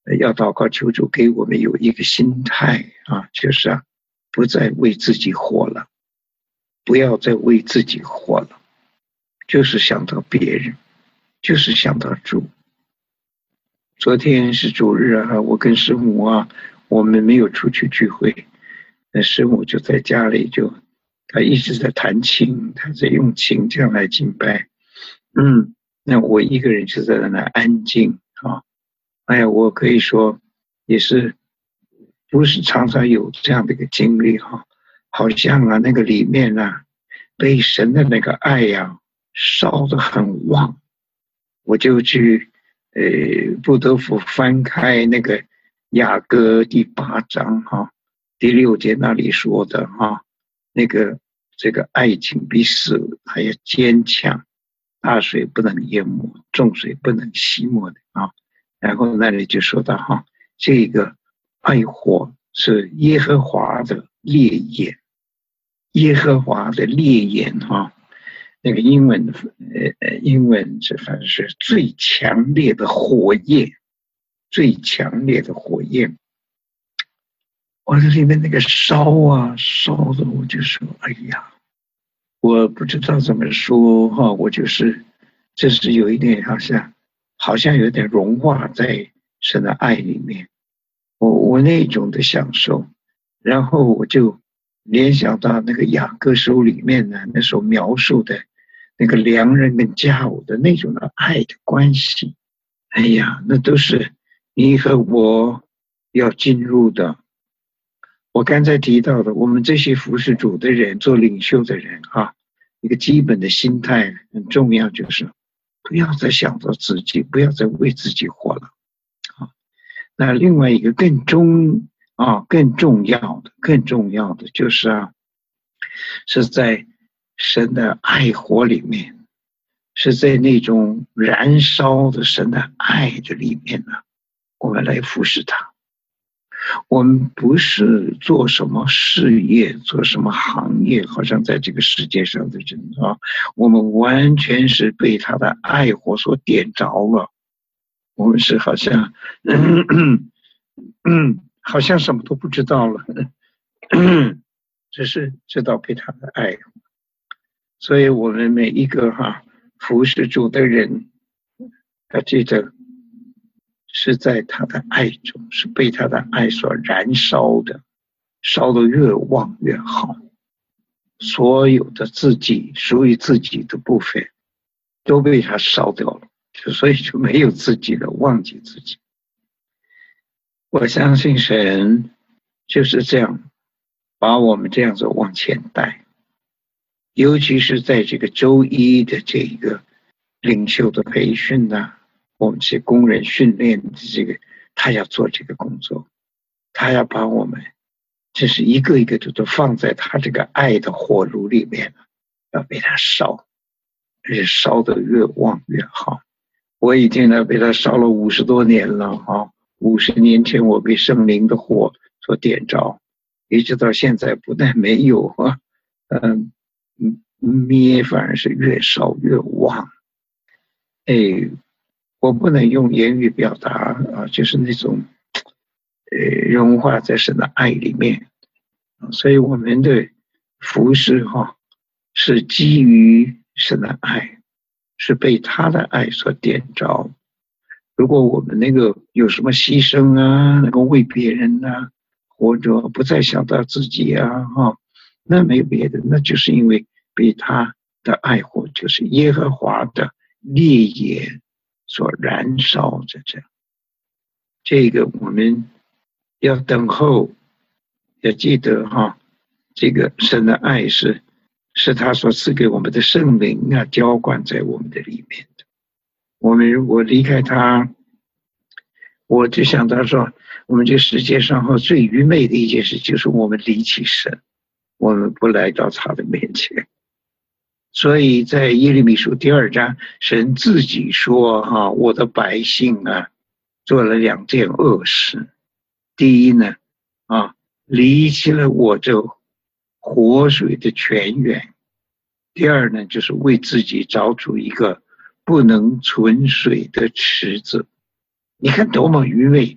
要祷告求主给我们有一个心态啊，就是啊，不再为自己活了，不要再为自己活了，就是想到别人，就是想到主。昨天是主日啊，我跟师母啊，我们没有出去聚会，那师母就在家里就，她一直在弹琴，她在用琴这样来敬拜。嗯，那我一个人就在那安静啊。哎呀，我可以说也是不是常常有这样的一个经历哈、啊，好像啊那个里面啊被神的那个爱呀、啊、烧得很旺，我就去呃不得不翻开那个雅歌第八章哈、啊、第六节那里说的哈、啊、那个这个爱情比死还要坚强，大水不能淹没，重水不能熄没的啊。然后那里就说到哈、啊，这个爱火是耶和华的烈焰，耶和华的烈焰哈、啊，那个英文呃呃英文是反正是最强烈的火焰，最强烈的火焰。我这里面那个烧啊烧的，我就说哎呀，我不知道怎么说哈、啊，我就是这是有一点好像好像有点融化在神的爱里面，我我那种的享受，然后我就联想到那个雅歌书里面呢，那时候描述的那个良人跟佳偶的那种的爱的关系，哎呀，那都是你和我要进入的。我刚才提到的，我们这些服侍主的人，做领袖的人啊，一个基本的心态很重要，就是不要再想着自己，不要再为自己活了啊。那另外一个更重啊更重要的更重要的就是啊，是在神的爱火里面，是在那种燃烧的神的爱的里面呢，我们来服侍他。我们不是做什么事业，做什么行业，好像在这个世界上的人啊，我们完全是被他的爱火所点着了。我们是好像，嗯嗯，好像什么都不知道了，嗯，只是知道被他的爱。所以我们每一个哈、啊、服侍主的人，要记得。是在他的爱中，是被他的爱所燃烧的，烧得越旺越好。所有的自己属于自己的部分都被他烧掉了，所以就没有自己了，忘记自己。我相信神就是这样把我们这样子往前带，尤其是在这个周一的这个领袖的培训呢、啊，我们是工人训练的这个，他要做这个工作，他要把我们这是一个一个的都放在他这个爱的火炉里面，要被他烧，而且烧得越旺越好。我已经呢被他烧了五十多年了啊！五十年前我被圣灵的火所点着，一直到现在不但没有啊，嗯灭，反而是越烧越旺。哎。我不能用言语表达啊，就是那种呃融化在神的爱里面，所以我们的服事哈、啊、是基于神的爱，是被他的爱所点着。如果我们那个有什么牺牲啊，能够为别人啊，或者不再想到自己啊哈、啊，那没有别的，那就是因为被他的爱火，就是耶和华的烈焰所燃烧着这样，这个我们要等候，要记得哈，这个神的爱是是他所赐给我们的圣灵啊，浇灌在我们的里面的。我们如果离开他，我就想到说，我们这世界上哈最愚昧的一件事，就是我们离弃神，我们不来到他的面前。所以在耶利米书第二章，神自己说哈，我的百姓啊，做了两件恶事。第一呢，啊，离弃了我这活水的泉源。第二呢，就是为自己找出一个不能存水的池子。你看多么愚昧，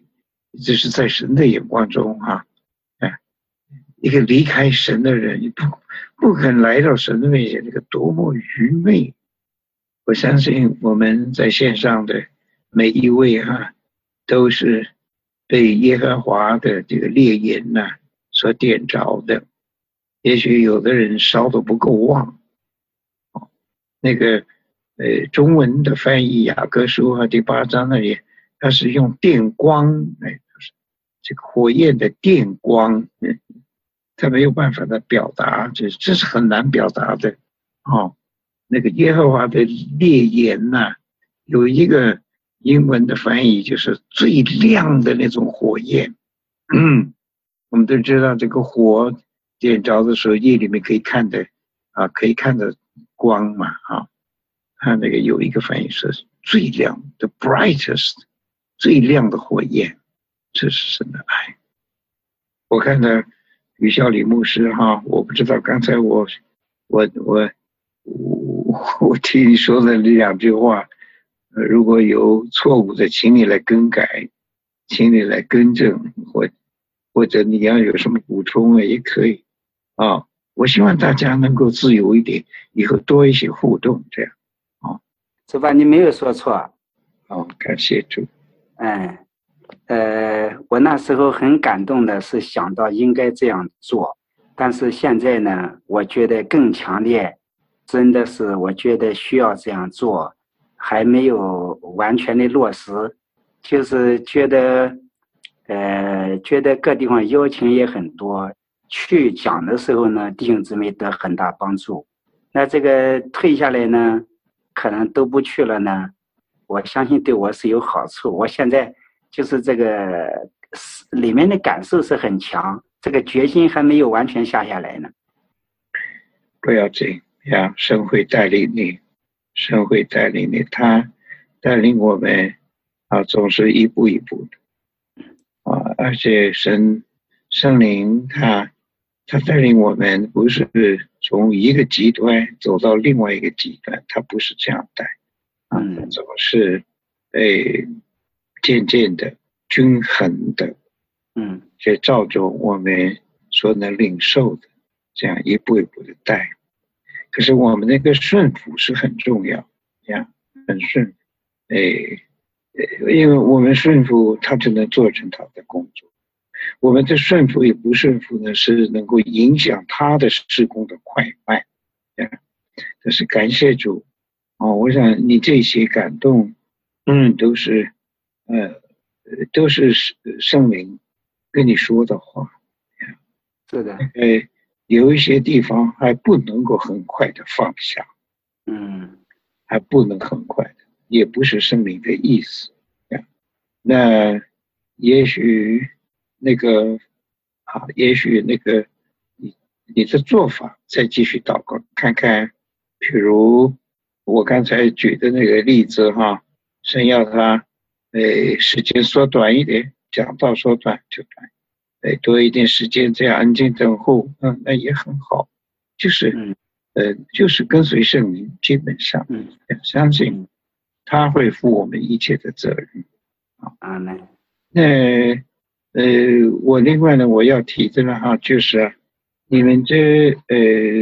这是在神的眼光中啊，哎，一个离开神的人，你不不肯来到神的面前，这个多么愚昧！我相信我们在线上的每一位啊，都是被耶和华的这个烈焰呐、啊、所点着的。也许有的人烧得不够旺，那个呃中文的翻译雅各书啊第八章那里，它是用电光，哎，这个火焰的电光，嗯，它没有办法的表达，这这是很难表达的，哦。那个耶和华的烈焰呐、啊，有一个英文的翻译就是最亮的那种火焰。嗯，我们都知道这个火点着的时候，夜里面可以看的啊，可以看的光嘛，啊，它那个有一个翻译是最亮的 brightest， 最亮的火焰，这是神的爱。我看到于孝礼牧师哈，我不知道刚才我我我我我听你说的两句话，呃，如果有错误的，请你来更改，请你来更正，或或者你要有什么补充啊，也可以啊。我希望大家能够自由一点，以后多一些互动，这样啊。 主吧，你没有说错。 好，感谢主。 嗯，呃，我那时候很感动的是想到应该这样做，但是现在呢，我觉得更强烈，真的是我觉得需要这样做，还没有完全的落实，就是觉得，呃，觉得各地方邀请也很多，去讲的时候呢，弟兄姊妹得很大帮助。那这个退下来呢，可能都不去了呢，我相信对我是有好处。我现在就是这个里面的感受是很强，这个决心还没有完全下下来呢。 不要紧呀，神会带领你，神会带领你，他带领我们啊，总是一步一步的啊，而且神圣灵他他带领我们不是从一个极端走到另外一个极端，他不是这样带啊，他总是被渐渐的均衡的， 嗯， 就照着我们所能领受的这样一步一步的带。可是我们那个顺服是很重要呀，很顺服，哎，因为我们顺服他就能做成他的工作，我们的顺服与不顺服呢是能够影响他的事工的快慢呀。但是感谢主哦，我想你这些感动嗯都是呃都是圣灵跟你说的话呀。 是的， 呃有一些地方还不能够很快的放下， 嗯， 还不能很快的，也不是圣灵的意思呀。那也许那个啊，也许那个你你的做法再继续祷告看看，譬如我刚才举的那个例子哈，神要他呃时间缩短一点，讲道缩短就短。哎，多一点时间这样安静等候，嗯，那也很好。就是， 嗯， 呃，就是跟随圣灵，基本上， 嗯， 相信他会负我们一切的责任。啊， 阿门。 那，呃，我另外呢，我要提的呢哈，就是你们这呃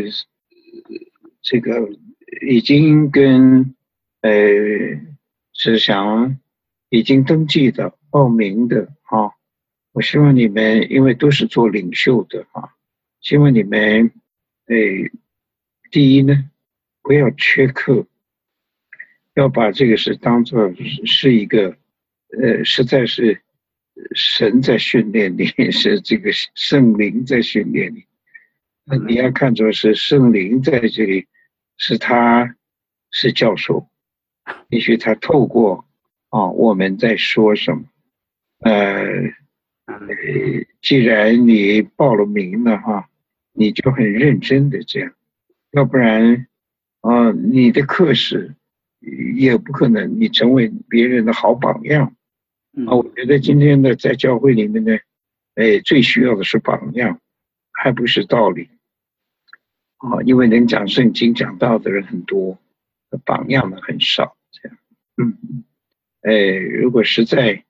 这个已经跟呃是想已经登记的、报名的哈。我希望你们，因为都是做领袖的啊，希望你们，诶，第一呢，不要缺课，要把这个事当作是一个，呃，实在是神在训练你，是这个圣灵在训练你。那你要看作是圣灵在这里，是他是教授，也许他透过啊我们在说什么，呃。呃，既然你报了名了哈，你就很认真的这样，要不然，啊、呃，你的课时也不可能你成为别人的好榜样。啊，我觉得今天的在教会里面呢，哎，最需要的是榜样，还不是道理。啊，因为能讲圣经讲道的人很多，榜样呢很少，这样。嗯，哎，如果实在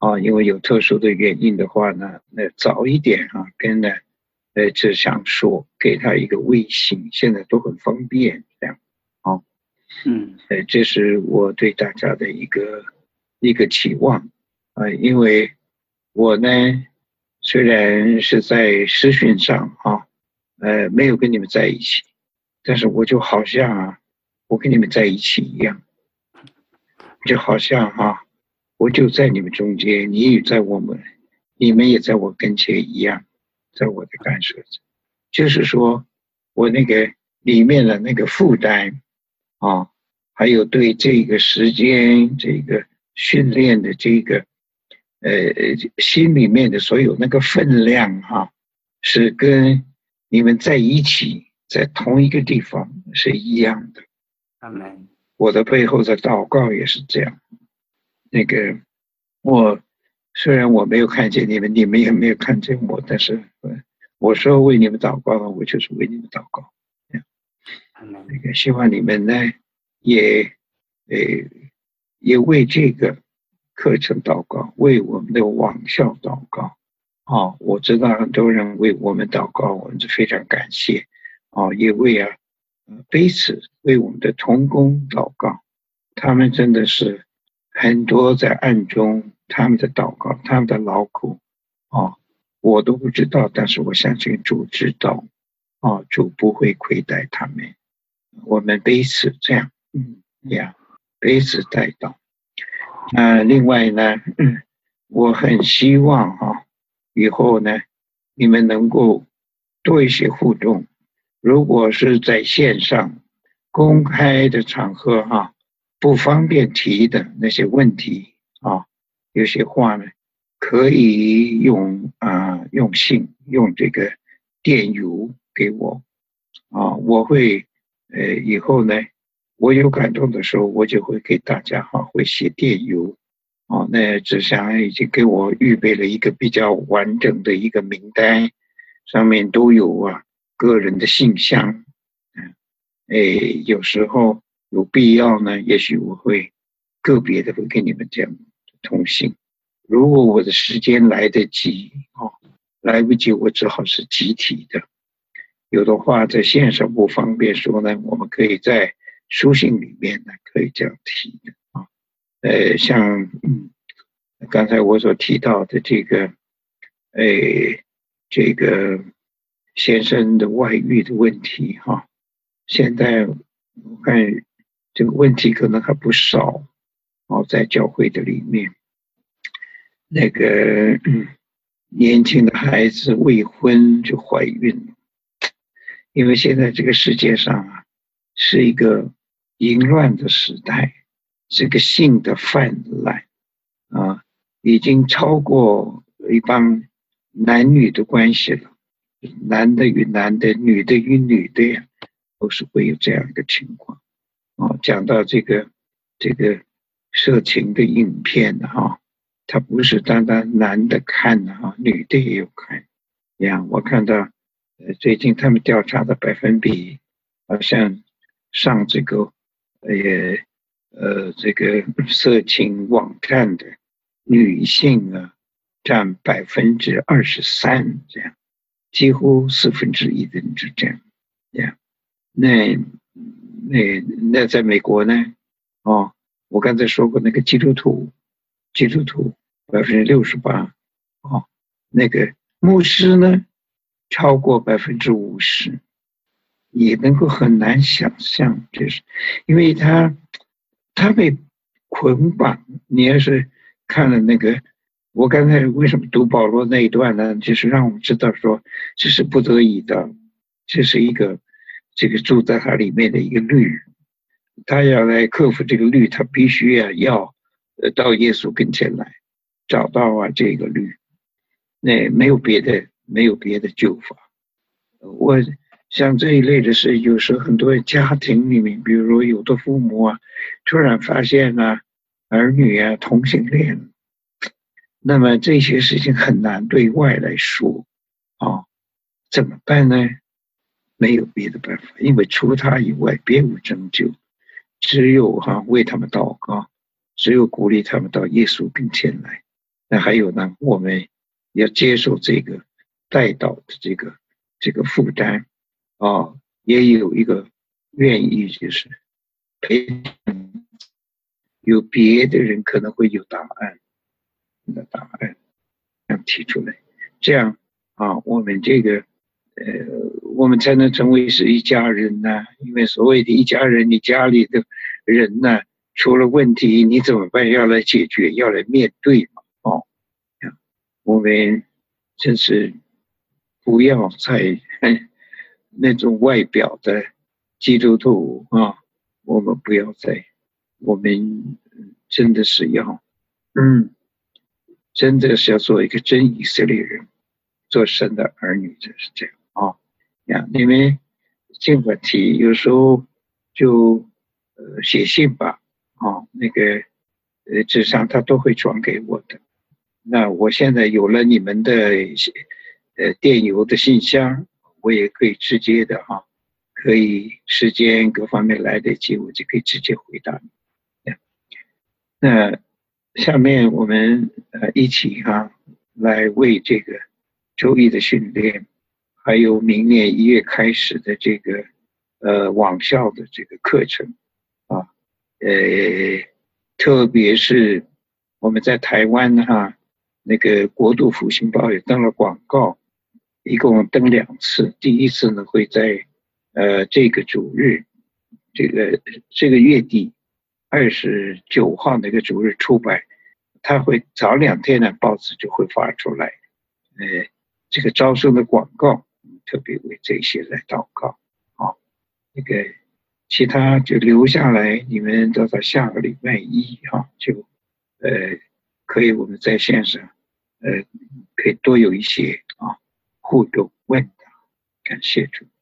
啊，因为有特殊的原因的话呢，那早一点啊，跟呢，呃，志祥说，给他一个微信，现在都很方便，这样，啊， 嗯， 呃，这是我对大家的一个一个期望，啊，因为我呢，虽然是在视讯上啊，呃，没有跟你们在一起，但是我就好像啊，我跟你们在一起一样，就好像啊。我就在你们中间，你也在我们，你们也在我跟前一样，在我的感受中，就是说我那个里面的那个负担啊，还有对这个时间、这个训练的这个呃心里面的所有那个分量哈、啊，是跟你们在一起，在同一个地方是一样的。 阿门。 我的背后的祷告也是这样。那个我虽然我没有看见你们，你们也没有看见我，但是我说为你们祷告，我就是为你们祷告。那个希望你们呢，也呃也为这个课程祷告，为我们的网校祷告。啊，我知道很多人为我们祷告，我们是非常感谢。啊，也为啊彼此为我们的同工祷告，他们真的是。很多在暗中，他们的祷告，他们的劳苦，啊，我都不知道，但是我相信主知道，啊，主不会亏待他们。我们彼此这样，嗯呀，彼此带到。那、呃、另外呢，嗯，我很希望哈、啊，以后呢，你们能够多一些互动。如果是在线上公开的场合哈、啊。不方便提的那些问题啊，有些话呢，可以用啊、呃、用信用这个电邮给我啊，我会呃以后呢，我有感动的时候，我就会给大家哈、啊、会写电邮啊。那志祥已经给我预备了一个比较完整的一个名单，上面都有啊个人的信箱，嗯，哎，有时候。有必要呢，也许我会个别的会跟你们这样通信。如果我的时间来得及哦，来不及我只好是集体的。有的话在线上不方便说呢，我们可以在书信里面呢可以这样提的啊。呃，像嗯刚才我所提到的这个，呃，这个先生的外遇的问题哈、啊，现在我看。这个问题可能还不少哦，在教会的里面，那个、嗯、年轻的孩子未婚就怀孕，因为现在这个世界上啊是一个淫乱的时代，是个性的泛滥啊，已经超过一帮男女的关系了，男的与男的，女的与女的呀，都是会有这样一个情况。哦，讲到这个这个色情的影片哈，它不是单单男的看的哈，女的也有看。呀，我看到呃最近他们调查的百分比，好像上这个呃呃这个色情网站的女性啊，占百分之二十三这样，几乎四分之一的人是这样。呀，那。那那在美国呢？哦，我刚才说过那个基督徒，基督徒百分之六十八，哦，那个牧师呢超过百分之五十，也能够很难想象，就是因为他他被捆绑。你要是看了那个，我刚才为什么读保罗那一段呢？就是让我们知道说这是不得已的，这是一个。这个住在它里面的一个律，他要来克服这个律，他必须啊要呃到耶稣跟前来找到啊这个律，那没有别的没有别的救法。我像这一类的事，有时候很多家庭里面，比如说有的父母啊，突然发现啊儿女啊同性恋，那么这些事情很难对外来说啊，怎么办呢？没有别的办法，因为除他以外别无拯救，只有哈、啊、为他们祷告，只有鼓励他们到耶稣跟前来。 那还有呢，我们要接受这个带导的这个这个负担啊，也有一个愿意就是陪有别的人可能会有答案的答案这样提出来，这样啊，我们这个呃，我们才能成为是一家人呢、啊。因为所谓的一家人，你家里的人呢、啊，出了问题你怎么办？要来解决，要来面对嘛。哦，我们真是不要再那种外表的基督徒啊，我们不要再，我们真的是要，嗯，真的是要做一个真以色列人，做神的儿女，就是这样啊。呀，你们尽管提，有时候就呃写信吧，啊，那个呃纸上他都会转给我的。那我现在有了你们的呃电邮的信箱，我也可以直接的哈、啊，可以时间各方面来得及，我就可以直接回答你。那下面我们呃一起哈、啊、来为这个周易的训练，还有明年一月开始的这个呃网校的这个课程啊，呃，特别是我们在台湾哈、啊，那个国度复兴报也登了广告，一共登两次，第一次呢会在呃这个主日，这个这个月底二十九号那个主日出版，它会早两天呢报纸就会发出来，呃，这个招生的广告特别为这些来祷告啊，那个其他就留下来，你们到到下个礼拜一哈，就呃可以我们在线上呃可以多有一些啊互动问答，感谢主。